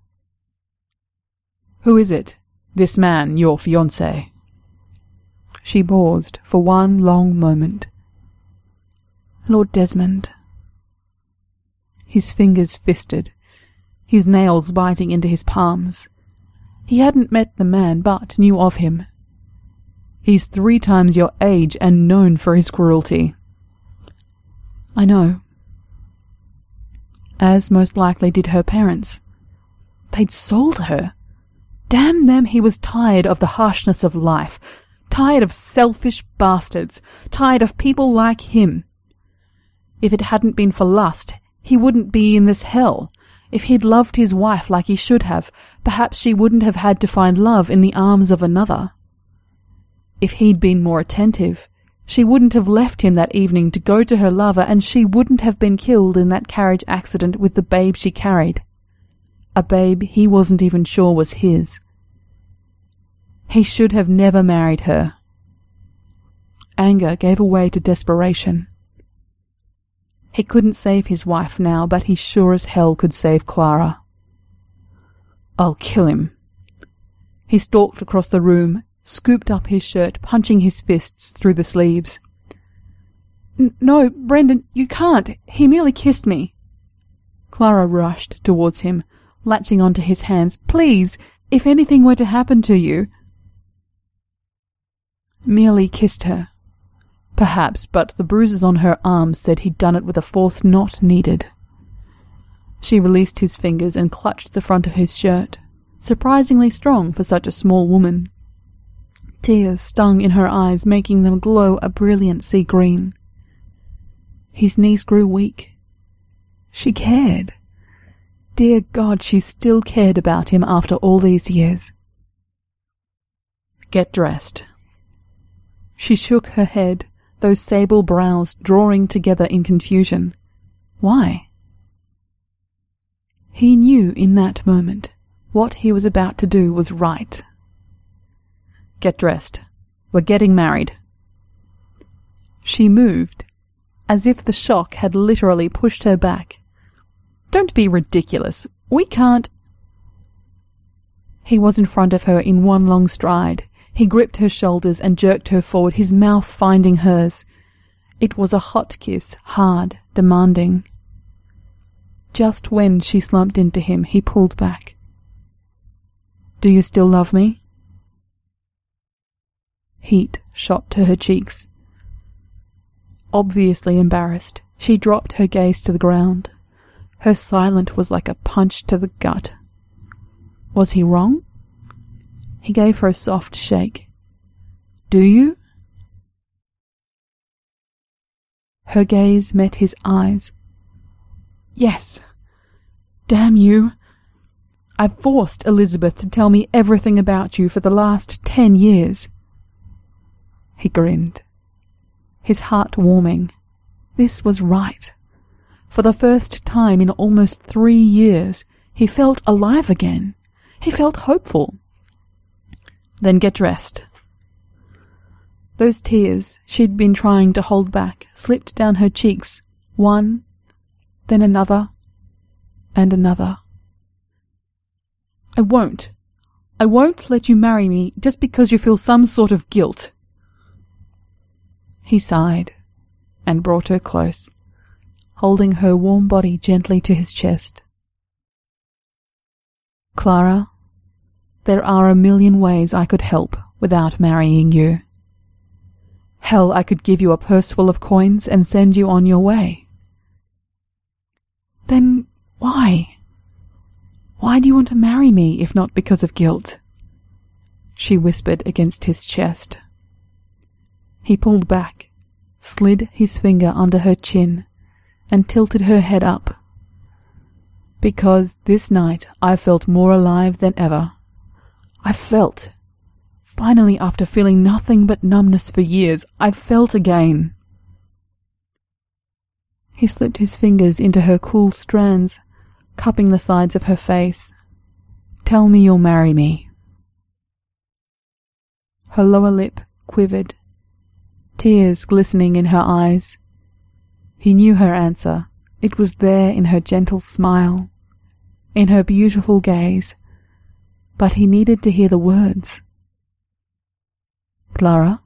Who is it? This man, your fiancé? She paused for one long moment. Lord Desmond. His fingers fisted, his nails biting into his palms. He hadn't met the man, but knew of him. He's three times your age and known for his cruelty. I know. as most likely did her parents. They'd sold her. Damn them, he was tired of the harshness of life, tired of selfish bastards, tired of people like him. If it hadn't been for lust, he wouldn't be in this hell. If he'd loved his wife like he should have, perhaps she wouldn't have had to find love in the arms of another. If he'd been more attentive, she wouldn't have left him that evening to go to her lover, and she wouldn't have been killed in that carriage accident with the babe she carried. A babe he wasn't even sure was his. He should have never married her. Anger gave way to desperation. He couldn't save his wife now, but he sure as hell could save Clara. I'll kill him. He stalked across the room, scooped up his shirt, punching his fists through the sleeves. No, Brendan, you can't. He merely kissed me. Clara rushed towards him, latching onto his hands. Please, if anything were to happen to you. Merely kissed her. Perhaps, but the bruises on her arms said he'd done it with a force not needed. She released his fingers and clutched the front of his shirt, surprisingly strong for such a small woman. Tears stung in her eyes, making them glow a brilliant sea green. His knees grew weak. She cared. Dear God, she still cared about him after all these years. Get dressed. She shook her head, those sable brows drawing together in confusion. Why? He knew in that moment what he was about to do was right. Get dressed. We're getting married. She moved, as if the shock had literally pushed her back. Don't be ridiculous. We can't. He was in front of her in one long stride. He gripped her shoulders and jerked her forward, his mouth finding hers. It was a hot kiss, hard, demanding. Just when she slumped into him, he pulled back. Do you still love me? Heat shot to her cheeks. Obviously embarrassed, she dropped her gaze to the ground. Her silence was like a punch to the gut. Was he wrong? He gave her a soft shake. Do you? Her gaze met his eyes. Yes. Damn you. I've forced Elizabeth to tell me everything about you for the last ten years. He grinned, his heart warming. This was right. For the first time in almost three years, he felt alive again. He felt hopeful. Then get dressed. Those tears she'd been trying to hold back slipped down her cheeks, one, then another, and another. I won't. I won't let you marry me just because you feel some sort of guilt. He sighed and brought her close, holding her warm body gently to his chest. Clara, there are a million ways I could help without marrying you. Hell, I could give you a purse full of coins and send you on your way. Then why? Why do you want to marry me if not because of guilt? She whispered against his chest. He pulled back, slid his finger under her chin, and tilted her head up. Because this night I felt more alive than ever. I felt. Finally, after feeling nothing but numbness for years, I felt again. He slipped his fingers into her cool strands, cupping the sides of her face. Tell me you'll marry me. Her lower lip quivered, tears glistening in her eyes. He knew her answer. It was there in her gentle smile, in her beautiful gaze, but he needed to hear the words. Clara?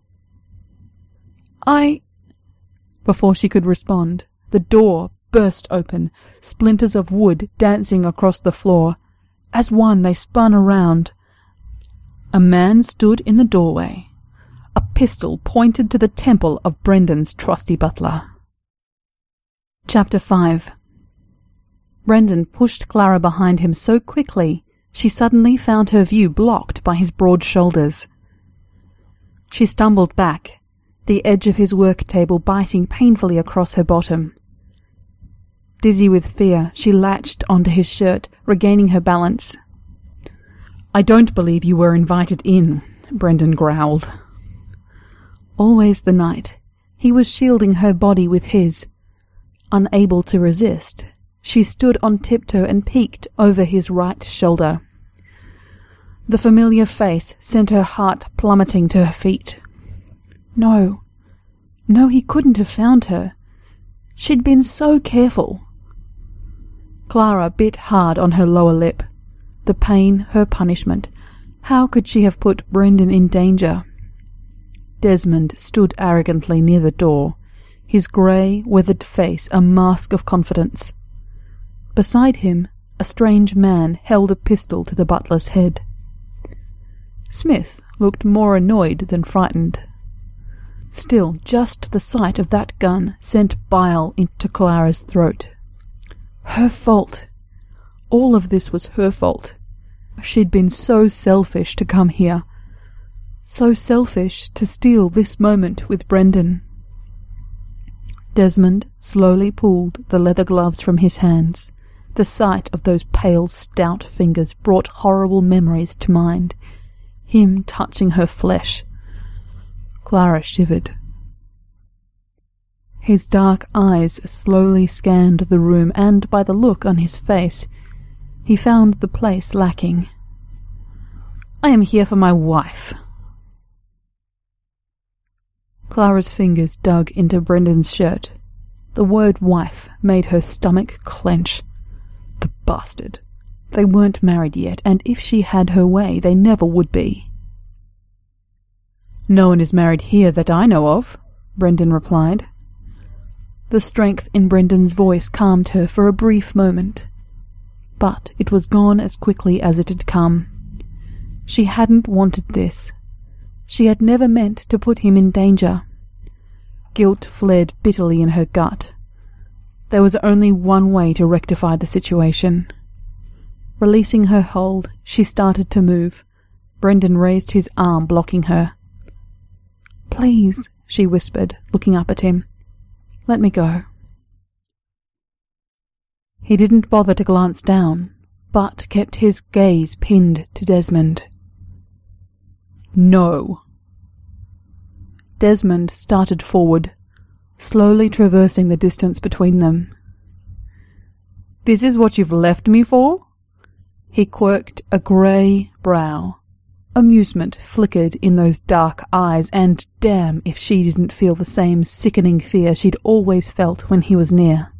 I... Before she could respond, the door burst open, splinters of wood dancing across the floor. As one, they spun around. A man stood in the doorway, a pistol pointed to the temple of Brendan's trusty butler. Chapter five. Brendan pushed Clara behind him so quickly she suddenly found her view blocked by his broad shoulders. She stumbled back, the edge of his work table biting painfully across her bottom. Dizzy with fear, she latched onto his shirt, regaining her balance. "I don't believe you were invited in," Brendan growled. Always the night, he was shielding her body with his. Unable to resist, she stood on tiptoe and peeked over his right shoulder. The familiar face sent her heart plummeting to her feet. No, no, he couldn't have found her. She'd been so careful. Clara bit hard on her lower lip. The pain, her punishment. How could she have put Brendan in danger? Desmond stood arrogantly near the door, his grey, withered face a mask of confidence. Beside him, a strange man held a pistol to the butler's head. Smith looked more annoyed than frightened. Still, just the sight of that gun sent bile into Clara's throat. Her fault. All of this was her fault. She'd been so selfish to come here. So selfish to steal this moment with Brendan. Desmond slowly pulled the leather gloves from his hands. The sight of those pale, stout fingers brought horrible memories to mind. Him touching her flesh. Clara shivered. His dark eyes slowly scanned the room, and by the look on his face, he found the place lacking. "I am here for my wife." Clara's fingers dug into Brendan's shirt. The word wife made her stomach clench. The bastard. They weren't married yet, and if she had her way, they never would be. "No one is married here that I know of," Brendan replied. The strength in Brendan's voice calmed her for a brief moment. But it was gone as quickly as it had come. She hadn't wanted this. She had never meant to put him in danger. Guilt fled bitterly in her gut. There was only one way to rectify the situation. Releasing her hold, she started to move. Brendan raised his arm, blocking her. "Please," she whispered, looking up at him. "Let me go." He didn't bother to glance down, but kept his gaze pinned to Desmond. "No." Desmond started forward, slowly traversing the distance between them. "This is what you've left me for?" He quirked a grey brow. Amusement flickered in those dark eyes, and damn if she didn't feel the same sickening fear she'd always felt when he was near.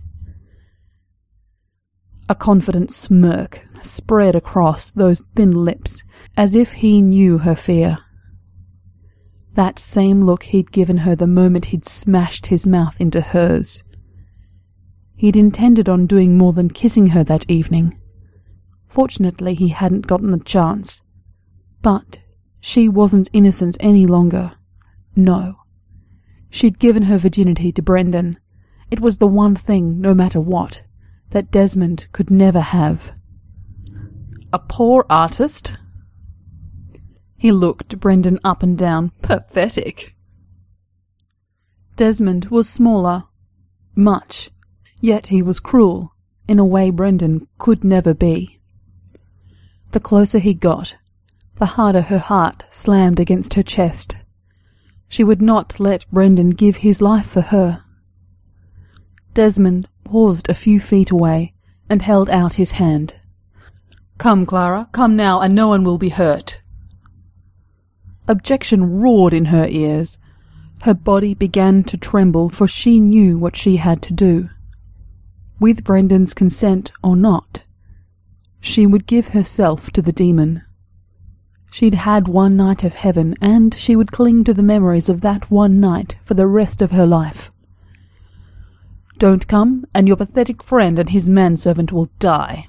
A confident smirk spread across those thin lips, as if he knew her fear. That same look he'd given her the moment he'd smashed his mouth into hers. He'd intended on doing more than kissing her that evening. Fortunately, he hadn't gotten the chance. But she wasn't innocent any longer. No. She'd given her virginity to Brendan. It was the one thing, no matter what, that Desmond could never have. A poor artist? He looked Brendan up and down. Pathetic. Desmond was smaller. Much. Yet he was cruel, in a way Brendan could never be. The closer he got, the harder her heart slammed against her chest. She would not let Brendan give his life for her. Desmond paused a few feet away and held out his hand. "Come, Clara, come now, and no one will be hurt." Objection roared in her ears. Her body began to tremble, for she knew what she had to do. With Brendan's consent or not, she would give herself to the demon. She'd had one night of heaven, and she would cling to the memories of that one night for the rest of her life. "Don't come, and your pathetic friend and his manservant will die."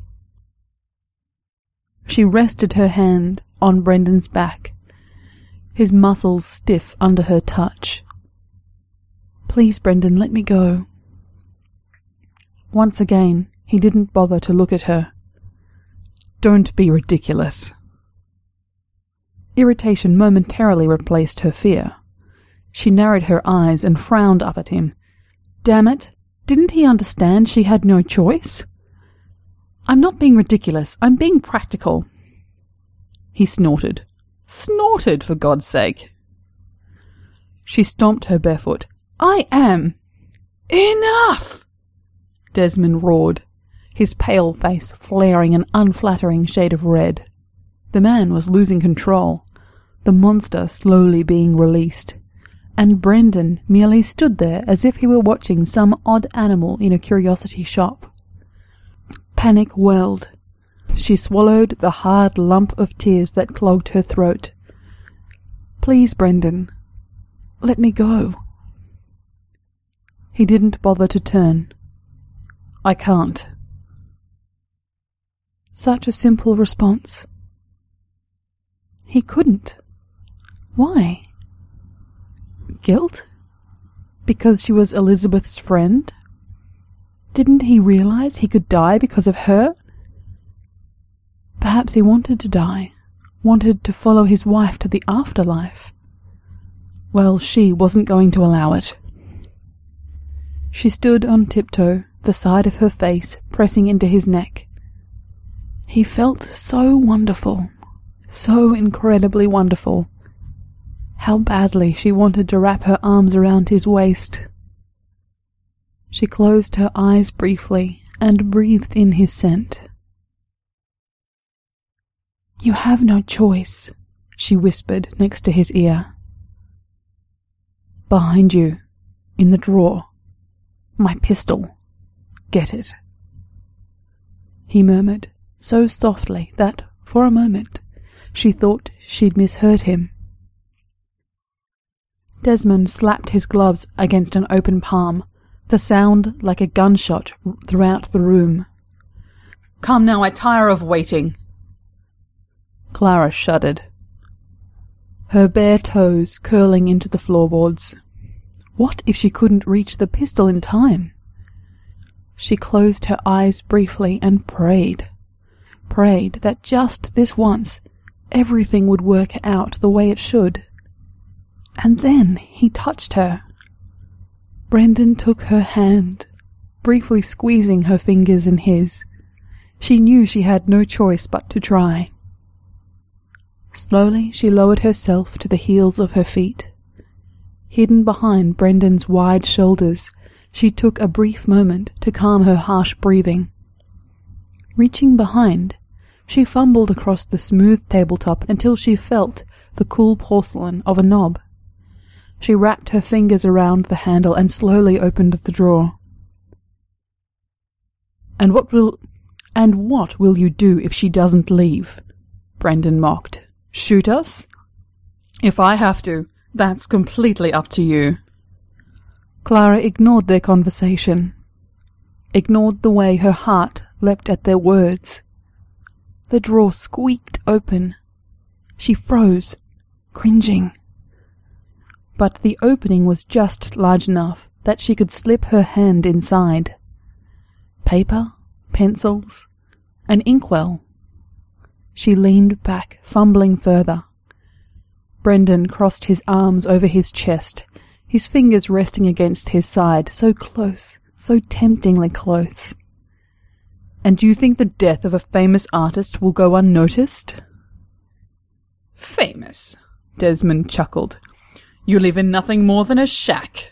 She rested her hand on Brendan's back, his muscles stiff under her touch. "Please, Brendan, let me go." Once again, He didn't bother to look at her. "Don't be ridiculous." Irritation momentarily replaced her fear. She narrowed her eyes and frowned up at him. Damn it, didn't he understand she had no choice? "I'm not being ridiculous, I'm being practical." He snorted. Snorted, for God's sake. She stomped her barefoot. "I am." "Enough!" Desmond roared, his pale face flaring an unflattering shade of red. The man was losing control, the monster slowly being released, and Brendan merely stood there as if he were watching some odd animal in a curiosity shop. Panic welled. She swallowed the hard lump of tears that clogged her throat. "Please, Brendan, let me go." He didn't bother to turn. "I can't." Such a simple response. He couldn't. Why? Guilt? Because she was Elizabeth's friend? Didn't he realize he could die because of her? Perhaps he wanted to die, wanted to follow his wife to the afterlife. Well, she wasn't going to allow it. She stood on tiptoe, the side of her face pressing into his neck. He felt so wonderful, so incredibly wonderful. How badly she wanted to wrap her arms around his waist. She closed her eyes briefly and breathed in his scent. "You have no choice," she whispered next to his ear. "Behind you, in the drawer. My pistol. Get it." He murmured, so softly that, for a moment, she thought she'd misheard him. Desmond slapped his gloves against an open palm, the sound like a gunshot throughout the room. "Come now, I tire of waiting." Clara shuddered, her bare toes curling into the floorboards. What if she couldn't reach the pistol in time? She closed her eyes briefly and prayed, prayed that just this once everything would work out the way it should. And then he touched her. Brendan took her hand, briefly squeezing her fingers in his. She knew she had no choice but to try. Slowly she lowered herself to the heels of her feet. Hidden behind Brendan's wide shoulders, she took a brief moment to calm her harsh breathing. Reaching behind, she fumbled across the smooth tabletop until she felt the cool porcelain of a knob. She wrapped her fingers around the handle and slowly opened the drawer. "And what will... and what will you do if she doesn't leave?" Brendan mocked. "Shoot us? If I have to, that's completely up to you." Clara ignored their conversation, ignored the way her heart leapt at their words. The drawer squeaked open. She froze, cringing. But the opening was just large enough that she could slip her hand inside. Paper, pencils, an inkwell. She leaned back, fumbling further. Brendan crossed his arms over his chest, his fingers resting against his side, so close, so temptingly close. "And you think the death of a famous artist will go unnoticed?" "Famous?" Desmond chuckled. "You live in nothing more than a shack."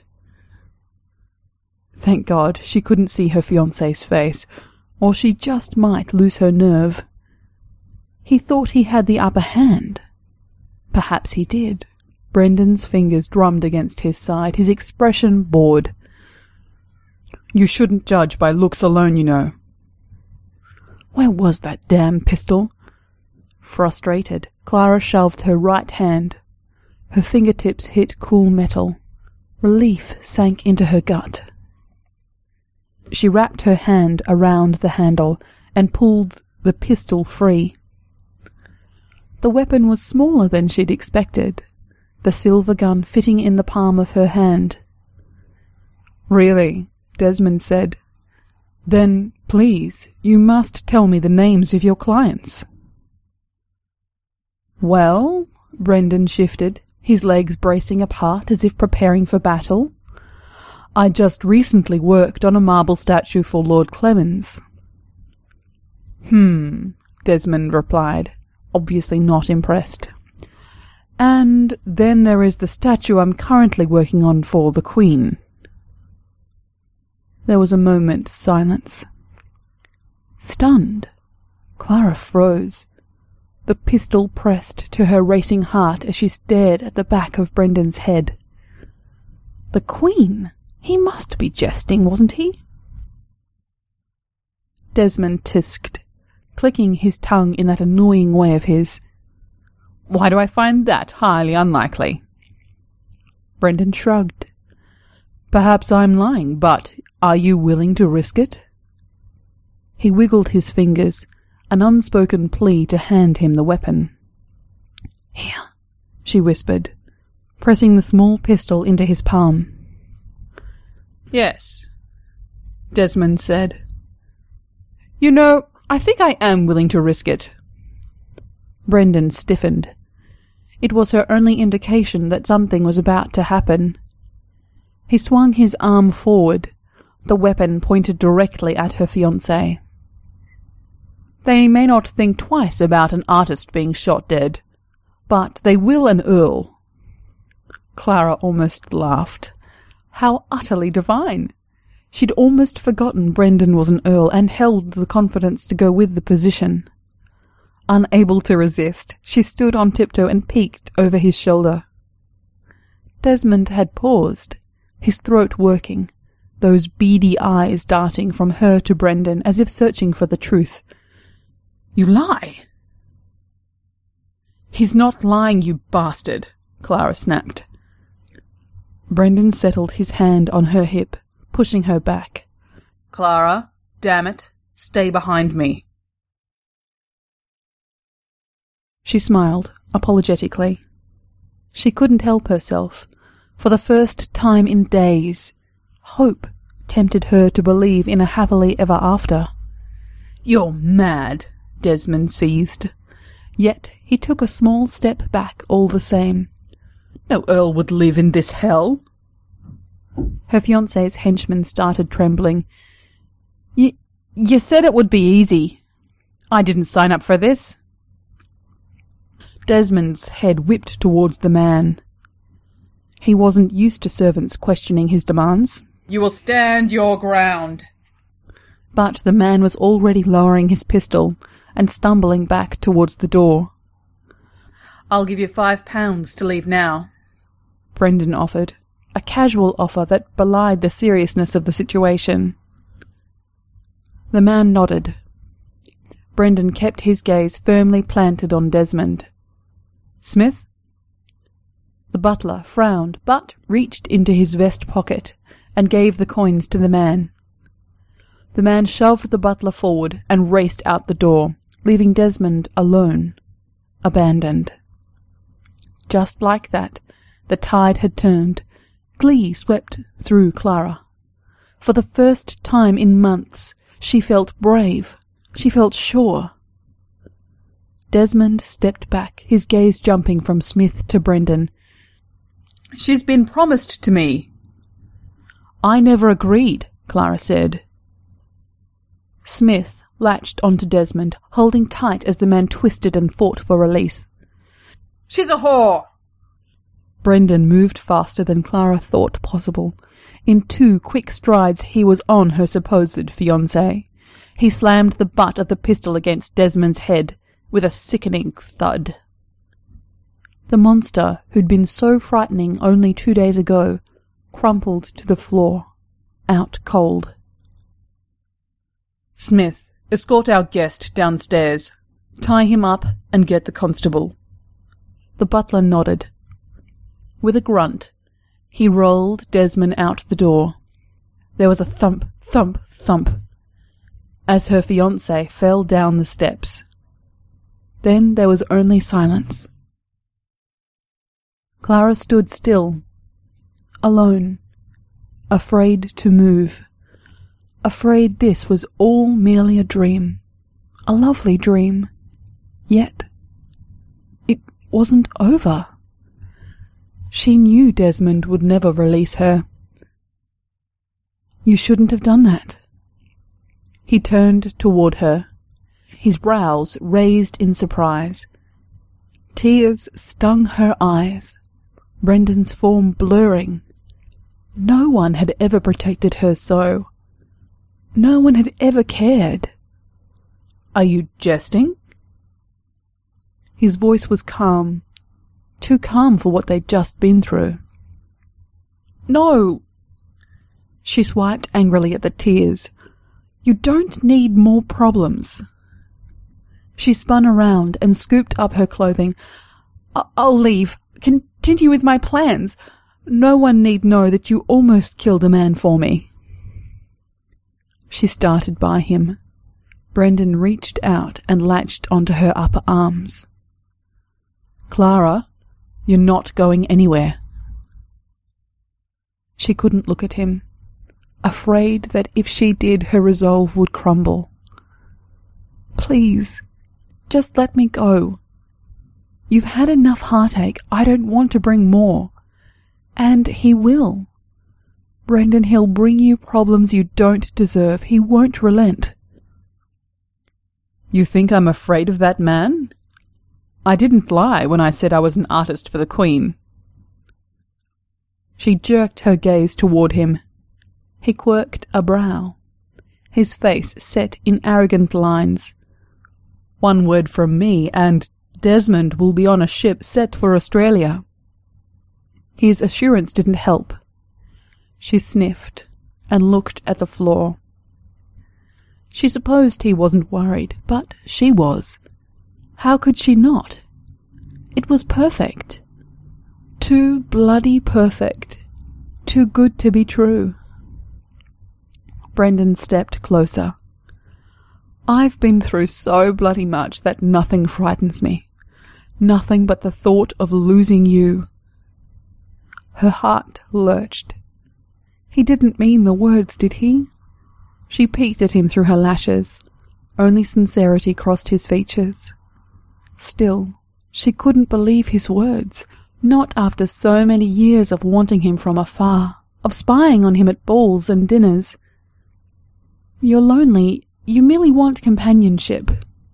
Thank God she couldn't see her fiancé's face, or she just might lose her nerve. He thought he had the upper hand. Perhaps he did. Brendan's fingers drummed against his side, his expression bored. "You shouldn't judge by looks alone, you know." Where was that damn pistol? Frustrated, Clara shoved her right hand. Her fingertips hit cool metal. Relief sank into her gut. She wrapped her hand around the handle and pulled the pistol free. The weapon was smaller than she'd expected, the silver gun fitting in the palm of her hand. "Really?" Desmond said. Then, please, you must tell me the names of your clients. Well, Brendan shifted, his legs bracing apart as if preparing for battle. I just recently worked on a marble statue for Lord Clemens. Hmm, Desmond replied, obviously not impressed. And then there is the statue I'm currently working on for the Queen. There was a moment's silence. Stunned, Clara froze, the pistol pressed to her racing heart as she stared at the back of Brendan's head. The Queen? He must be jesting, wasn't he? Desmond tisked, clicking his tongue in that annoying way of his. Why do I find that highly unlikely? Brendan shrugged. Perhaps I'm lying, but are you willing to risk it? He wiggled his fingers, an unspoken plea to hand him the weapon. Here, she whispered, pressing the small pistol into his palm. Yes, Desmond said. You know, I think I am willing to risk it. Brendan stiffened. It was her only indication that something was about to happen. He swung his arm forward, the weapon pointed directly at her fiancé. They may not think twice about an artist being shot dead, but they will an earl. Clara almost laughed. How utterly divine! She'd almost forgotten Brendan was an earl and held the confidence to go with the position. Unable to resist, she stood on tiptoe and peeked over his shoulder. Desmond had paused, his throat working, those beady eyes darting from her to Brendan as if searching for the truth. You lie! He's not lying, you bastard, Clara snapped. Brendan settled his hand on her hip, pushing her back. Clara, damn it, stay behind me. She smiled, apologetically. She couldn't help herself. For the first time in days, hope tempted her to believe in a happily ever after. You're mad, Desmond seethed. Yet he took a small step back all the same. No earl would live in this hell. Her fiancé's henchman started trembling. Y- you said it would be easy. I didn't sign up for this. Desmond's head whipped towards the man. He wasn't used to servants questioning his demands. You will stand your ground. But the man was already lowering his pistol and stumbling back towards the door. I'll give you five pounds to leave now, Brendan offered, a casual offer that belied the seriousness of the situation. The man nodded. Brendan kept his gaze firmly planted on Desmond. Smith? The butler frowned, but reached into his vest pocket and gave the coins to the man. The man shoved the butler forward and raced out the door, leaving Desmond alone, abandoned. Just like that, the tide had turned. Glee swept through Clara. For the first time in months, she felt brave. She felt sure. Desmond stepped back, his gaze jumping from Smith to Brendan. She's been promised to me. I never agreed, Clara said. Smith latched onto Desmond, holding tight as the man twisted and fought for release. She's a whore! Brendan moved faster than Clara thought possible. In two quick strides he was on her supposed fiancé. He slammed the butt of the pistol against Desmond's head, with a sickening thud. The monster, who'd been so frightening only two days ago, crumpled to the floor, out cold. Smith, escort our guest downstairs. Tie him up and get the constable. The butler nodded. With a grunt, he rolled Desmond out the door. There was a thump, thump, thump, as her fiancé fell down the steps. Then there was only silence. Clara stood still, alone, afraid to move, afraid this was all merely a dream, a lovely dream. Yet it wasn't over. She knew Desmond would never release her. You shouldn't have done that. He turned toward her, his brows raised in surprise. Tears stung her eyes, Brendan's form blurring. No one had ever protected her so. No one had ever cared. Are you jesting? His voice was calm, too calm for what they'd just been through. No! She swiped angrily at the tears. You don't need more problems. She spun around and scooped up her clothing. I- I'll leave. Continue with my plans. No one need know that you almost killed a man for me. She started by him. Brendan reached out and latched onto her upper arms. Clara, you're not going anywhere. She couldn't look at him, afraid that if she did, her resolve would crumble. Please, just let me go. You've had enough heartache. I don't want to bring more. And he will. Brendan, he'll bring you problems you don't deserve. He won't relent. You think I'm afraid of that man? I didn't lie when I said I was an artist for the Queen. She jerked her gaze toward him. He quirked a brow, his face set in arrogant lines. One word from me, and Desmond will be on a ship set for Australia. His assurance didn't help. She sniffed and looked at the floor. She supposed he wasn't worried, but she was. How could she not? It was perfect. Too bloody perfect. Too good to be true. Brendan stepped closer. I've been through so bloody much that nothing frightens me. Nothing but the thought of losing you. Her heart lurched. He didn't mean the words, did he? She peeked at him through her lashes. Only sincerity crossed his features. Still, she couldn't believe his words, not after so many years of wanting him from afar, of spying on him at balls and dinners. You're lonely. You merely want companionship.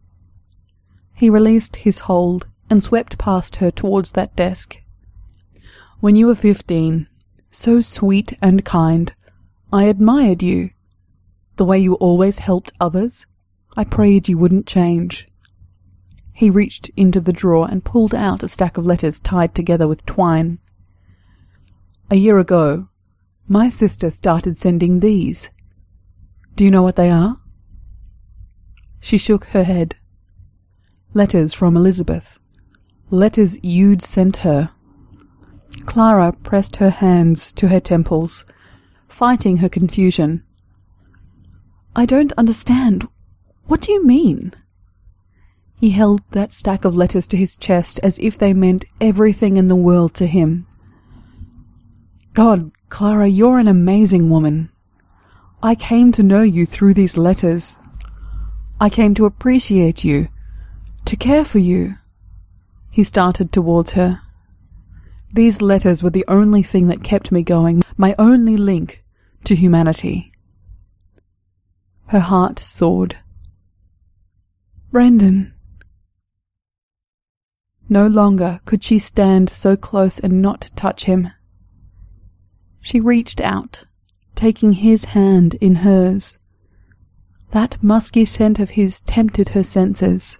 He released his hold and swept past her towards that desk. When you were fifteen, so sweet and kind, I admired you. The way you always helped others, I prayed you wouldn't change. He reached into the drawer and pulled out a stack of letters tied together with twine. A year ago, my sister started sending these. Do you know what they are? She shook her head. Letters from Elizabeth. Letters you'd sent her. Clara pressed her hands to her temples, fighting her confusion. I don't understand. What do you mean? He held that stack of letters to his chest as if they meant everything in the world to him. God, Clara, you're an amazing woman. I came to know you through these letters. I came to appreciate you, to care for you. He started towards her. These letters were the only thing that kept me going, my only link to humanity. Her heart soared. Brendan. No longer could she stand so close and not touch him. She reached out, taking his hand in hers. That musky scent of his tempted her senses.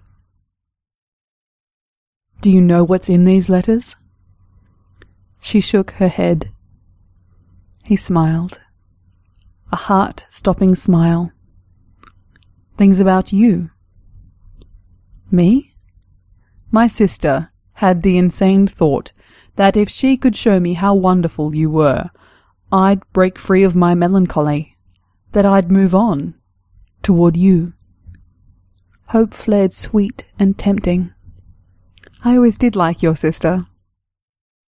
Do you know what's in these letters? She shook her head. He smiled. A heart-stopping smile. Things about you. Me? My sister had the insane thought that if she could show me how wonderful you were, I'd break free of my melancholy, that I'd move on, toward you. Hope flared sweet and tempting. I always did like your sister.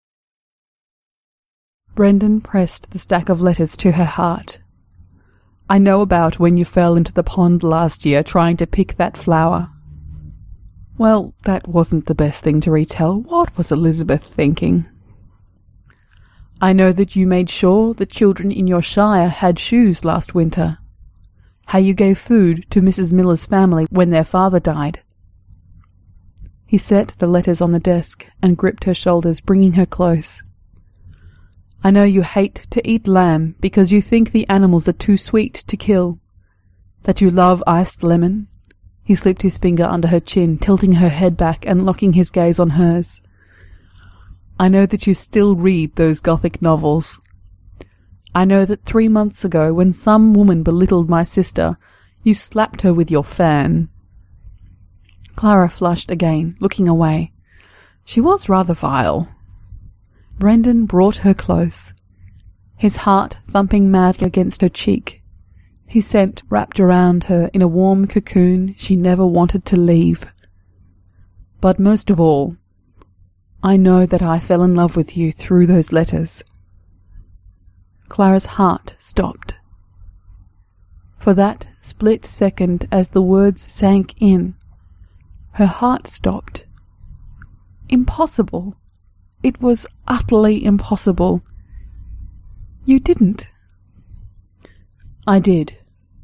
Brendan pressed the stack of letters to her heart. I know about when you fell into the pond last year trying to pick that flower. Well, that wasn't the best thing to retell. What was Elizabeth thinking? I know that you made sure the children in your shire had shoes last winter. How you gave food to Missus Miller's family when their father died. He set the letters on the desk and gripped her shoulders, bringing her close. I know you hate to eat lamb because you think the animals are too sweet to kill. That you love iced lemon. He slipped his finger under her chin, tilting her head back and locking his gaze on hers. I know that you still read those Gothic novels. I know that three months ago, when some woman belittled my sister, you slapped her with your fan. Clara flushed again, looking away. She was rather vile. Brendan brought her close, his heart thumping madly against her cheek, his scent wrapped around her in a warm cocoon she never wanted to leave. But most of all, I know that I fell in love with you through those letters. Clara's heart stopped. For that split second, as the words sank in, her heart stopped. Impossible. It was utterly impossible. You didn't. I did.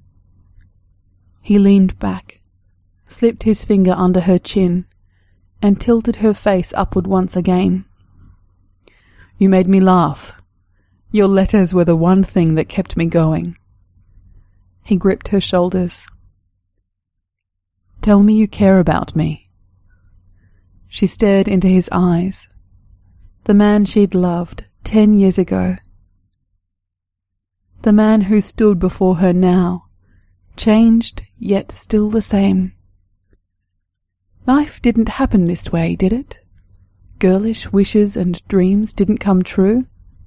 He leaned back, slipped his finger under her chin, and tilted her face upward once again. You made me laugh. Your letters were the one thing that kept me going. He gripped her shoulders. Tell me you care about me. She stared into his eyes. The man she'd loved ten years ago. The man who stood before her now, changed yet still the same. Life didn't happen this way, did it? Girlish wishes and dreams didn't come true?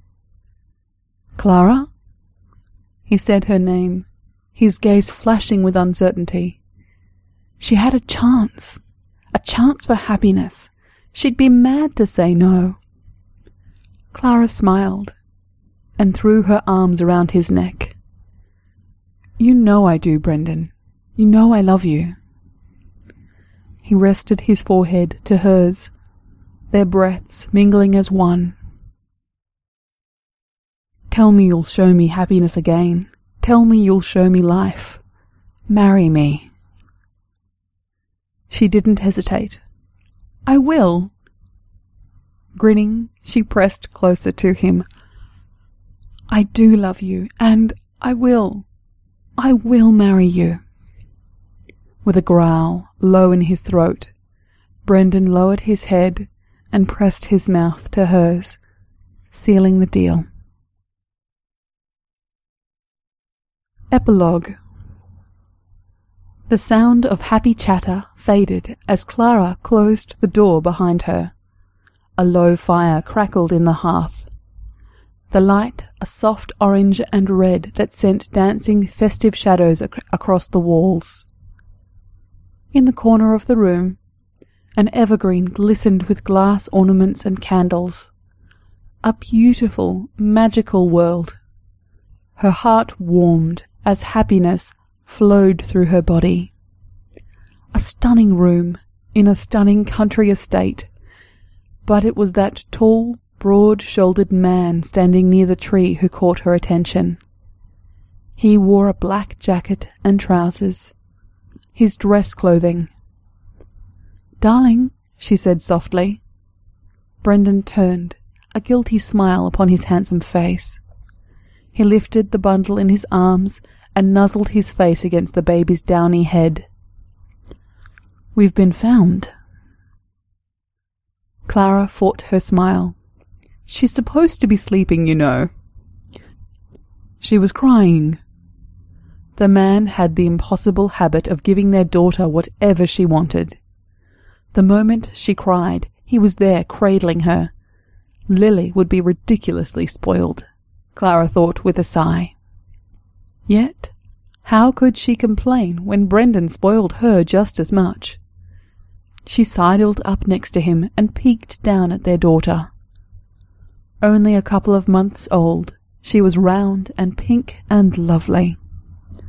Clara? He said her name, his gaze flashing with uncertainty. She had a chance, a chance for happiness. She'd be mad to say no. Clara smiled and threw her arms around his neck. You know I do, Brendan. You know I love you. He rested his forehead to hers, their breaths mingling as one. Tell me you'll show me happiness again. Tell me you'll show me life. Marry me. She didn't hesitate. I will. Grinning, she pressed closer to him. I do love you, and I will. I will marry you. With a growl low in his throat, Brendan lowered his head and pressed his mouth to hers, sealing the deal. Epilogue. The sound of happy chatter faded as Clara closed the door behind her. A low fire crackled in the hearth. The light, a soft orange and red that sent dancing festive shadows ac- across the walls. In the corner of the room, an evergreen glistened with glass ornaments and candles. A beautiful, magical world. Her heart warmed as happiness flowed through her body. A stunning room in a stunning country estate, but it was that tall, broad-shouldered man standing near the tree who caught her attention. He wore a black jacket and trousers, his dress clothing. "Darling," she said softly. Brendan turned, a guilty smile upon his handsome face. He lifted the bundle in his arms and nuzzled his face against the baby's downy head. "We've been found." Clara fought her smile. "She's supposed to be sleeping, you know." She was crying. The man had the impossible habit of giving their daughter whatever she wanted. The moment she cried, he was there cradling her. Lily would be ridiculously spoiled, Clara thought with a sigh. Yet, how could she complain when Brendan spoiled her just as much? She sidled up next to him and peeked down at their daughter. Only a couple of months old, she was round and pink and lovely.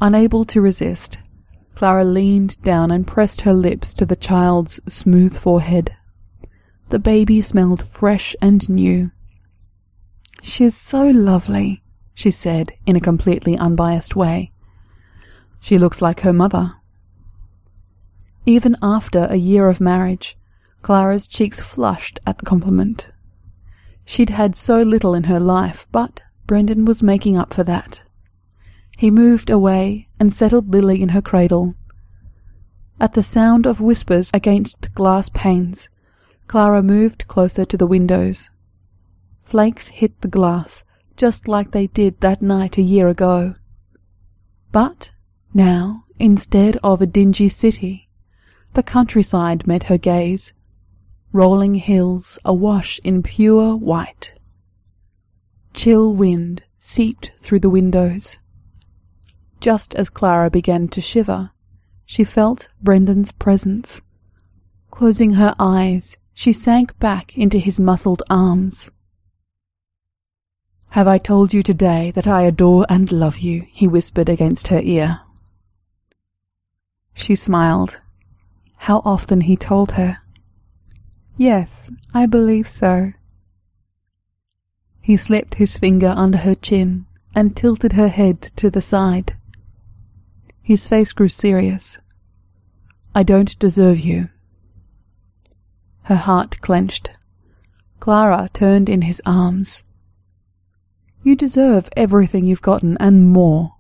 Unable to resist, Clara leaned down and pressed her lips to the child's smooth forehead. The baby smelled fresh and new. "She is so lovely," she said in a completely unbiased way. "She looks like her mother." Even after a year of marriage, Clara's cheeks flushed at the compliment. She'd had so little in her life, but Brendan was making up for that. He moved away and settled Lily in her cradle. At the sound of whispers against glass panes, Clara moved closer to the windows. Flakes hit the glass, just like they did that night a year ago. But now, instead of a dingy city, the countryside met her gaze, rolling hills awash in pure white. Chill wind seeped through the windows. Just as Clara began to shiver, she felt Brendan's presence. Closing her eyes, she sank back into his muscled arms. "Have I told you today that I adore and love you?" he whispered against her ear. She smiled. How often he told her. "Yes, I believe so." He slipped his finger under her chin and tilted her head to the side. His face grew serious. "I don't deserve you." Her heart clenched. Clara turned in his arms. "You deserve everything you've gotten and more."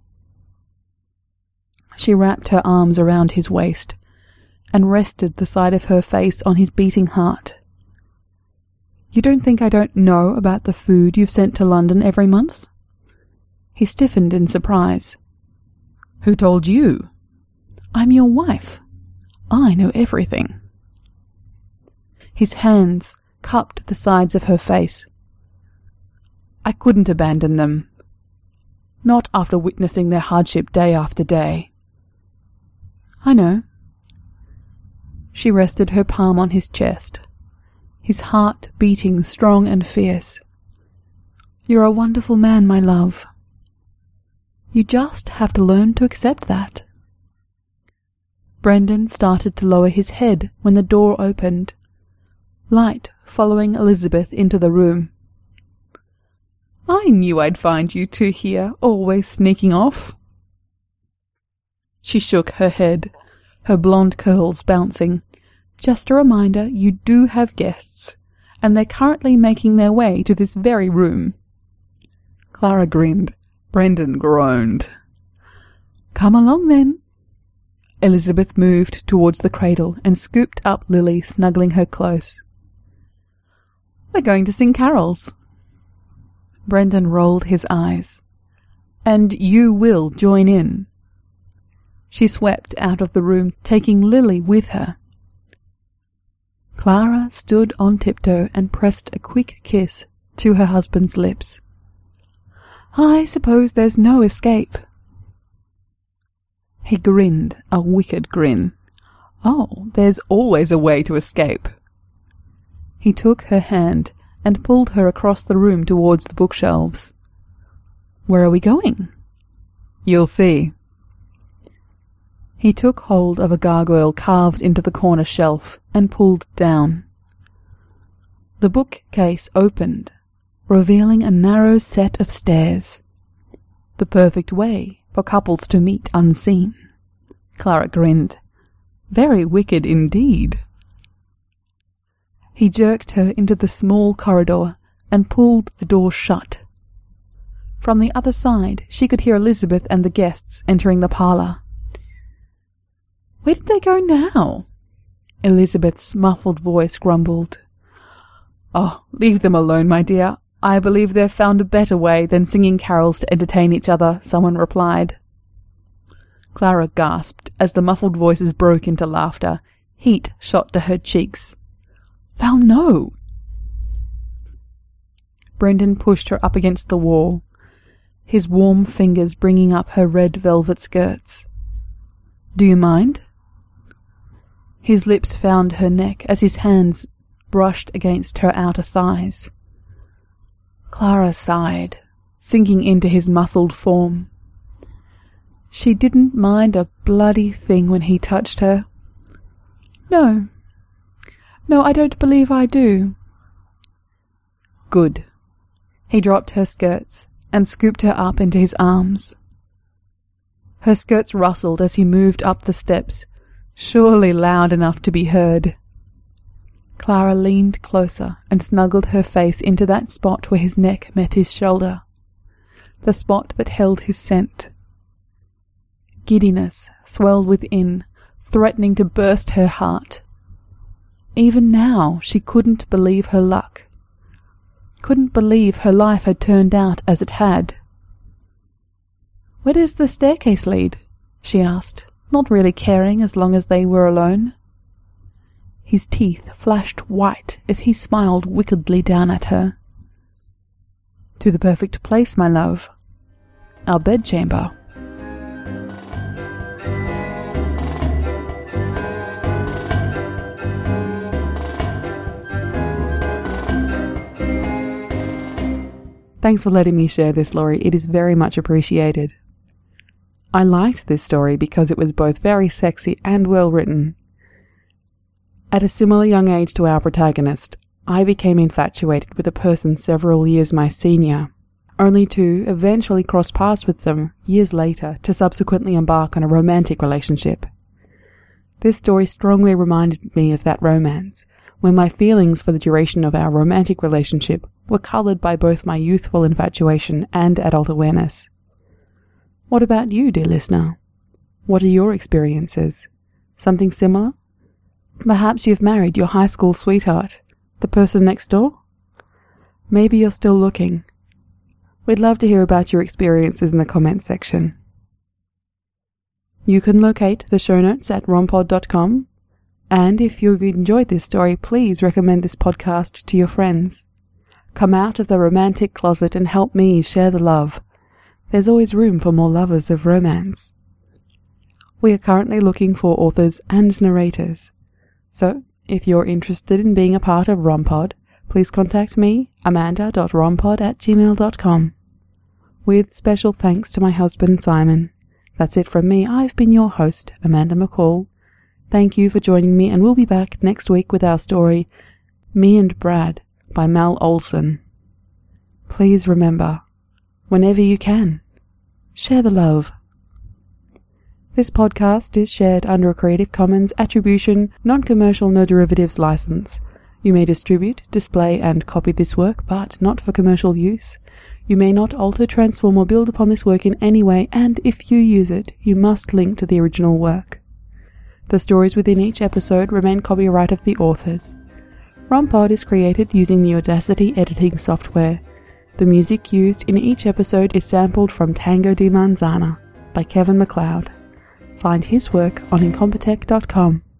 She wrapped her arms around his waist and rested the side of her face on his beating heart. "You don't think I don't know about the food you've sent to London every month?" He stiffened in surprise. "Who told you?" "I'm your wife. I know everything." His hands cupped the sides of her face. "I couldn't abandon them. Not after witnessing their hardship day after day." "I know." She rested her palm on his chest, his heart beating strong and fierce. "You're a wonderful man, my love. You just have to learn to accept that." Brendan started to lower his head when the door opened, light following Elizabeth into the room. "I knew I'd find you two here, always sneaking off." She shook her head, her blonde curls bouncing. "Just a reminder, you do have guests, and they're currently making their way to this very room." Clara grinned. Brendan groaned. "Come along, then." Elizabeth moved towards the cradle and scooped up Lily, snuggling her close. "We're going to sing carols." Brendan rolled his eyes. "And you will join in." She swept out of the room, taking Lily with her. Clara stood on tiptoe and pressed a quick kiss to her husband's lips. "I suppose there's no escape." He grinned a wicked grin. "Oh, there's always a way to escape." He took her hand and pulled her across the room towards the bookshelves. "Where are we going?" "You'll see." He took hold of a gargoyle carved into the corner shelf and pulled down. The bookcase opened, revealing a narrow set of stairs. The perfect way for couples to meet unseen. Clara grinned. Very wicked indeed. He jerked her into the small corridor and pulled the door shut. From the other side she could hear Elizabeth and the guests entering the parlour. "Where did they go now?" Elizabeth's muffled voice grumbled. "Oh, leave them alone, my dear. I believe they've found a better way than singing carols to entertain each other," someone replied. Clara gasped as the muffled voices broke into laughter. Heat shot to her cheeks. "They'll know." Brendan pushed her up against the wall, his warm fingers bringing up her red velvet skirts. "Do you mind?" His lips found her neck as his hands brushed against her outer thighs. Clara sighed, sinking into his muscled form. She didn't mind a bloody thing when he touched her. No. No, I don't believe I do. Good. He dropped her skirts and scooped her up into his arms. Her skirts rustled as he moved up the steps, surely loud enough to be heard. Clara leaned closer and snuggled her face into that spot where his neck met his shoulder, the spot that held his scent. Giddiness swelled within, threatening to burst her heart. Even now she couldn't believe her luck, couldn't believe her life had turned out as it had. "Where does the staircase lead?" she asked, not really caring as long as they were alone. His teeth flashed white as he smiled wickedly down at her. "To the perfect place, my love. Our bedchamber." Thanks for letting me share this, Laurie. It is very much appreciated. I liked this story because it was both very sexy and well written. At a similar young age to our protagonist, I became infatuated with a person several years my senior, only to eventually cross paths with them years later to subsequently embark on a romantic relationship. This story strongly reminded me of that romance, when my feelings for the duration of our romantic relationship were coloured by both my youthful infatuation and adult awareness. What about you, dear listener? What are your experiences? Something similar? Perhaps you've married your high school sweetheart, the person next door? Maybe you're still looking. We'd love to hear about your experiences in the comments section. You can locate the show notes at rompod dot com, and if you've enjoyed this story, please recommend this podcast to your friends. Come out of the romantic closet and help me share the love. There's always room for more lovers of romance. We are currently looking for authors and narrators. So, if you're interested in being a part of Rompod, please contact me, amanda dot rompod at gmail dot com. With special thanks to my husband, Simon. That's it from me. I've been your host, Amanda McCall. Thank you for joining me, and we'll be back next week with our story, Me and Brad, by Mel Olson. Please remember, whenever you can, share the love. This podcast is shared under a Creative Commons Attribution, Non-Commercial, No Derivatives license. You may distribute, display, and copy this work, but not for commercial use. You may not alter, transform, or build upon this work in any way, and if you use it, you must link to the original work. The stories within each episode remain copyright of the authors. Rompod is created using the Audacity editing software. The music used in each episode is sampled from Tango di Manzana by Kevin MacLeod. Find his work on incompetech dot com.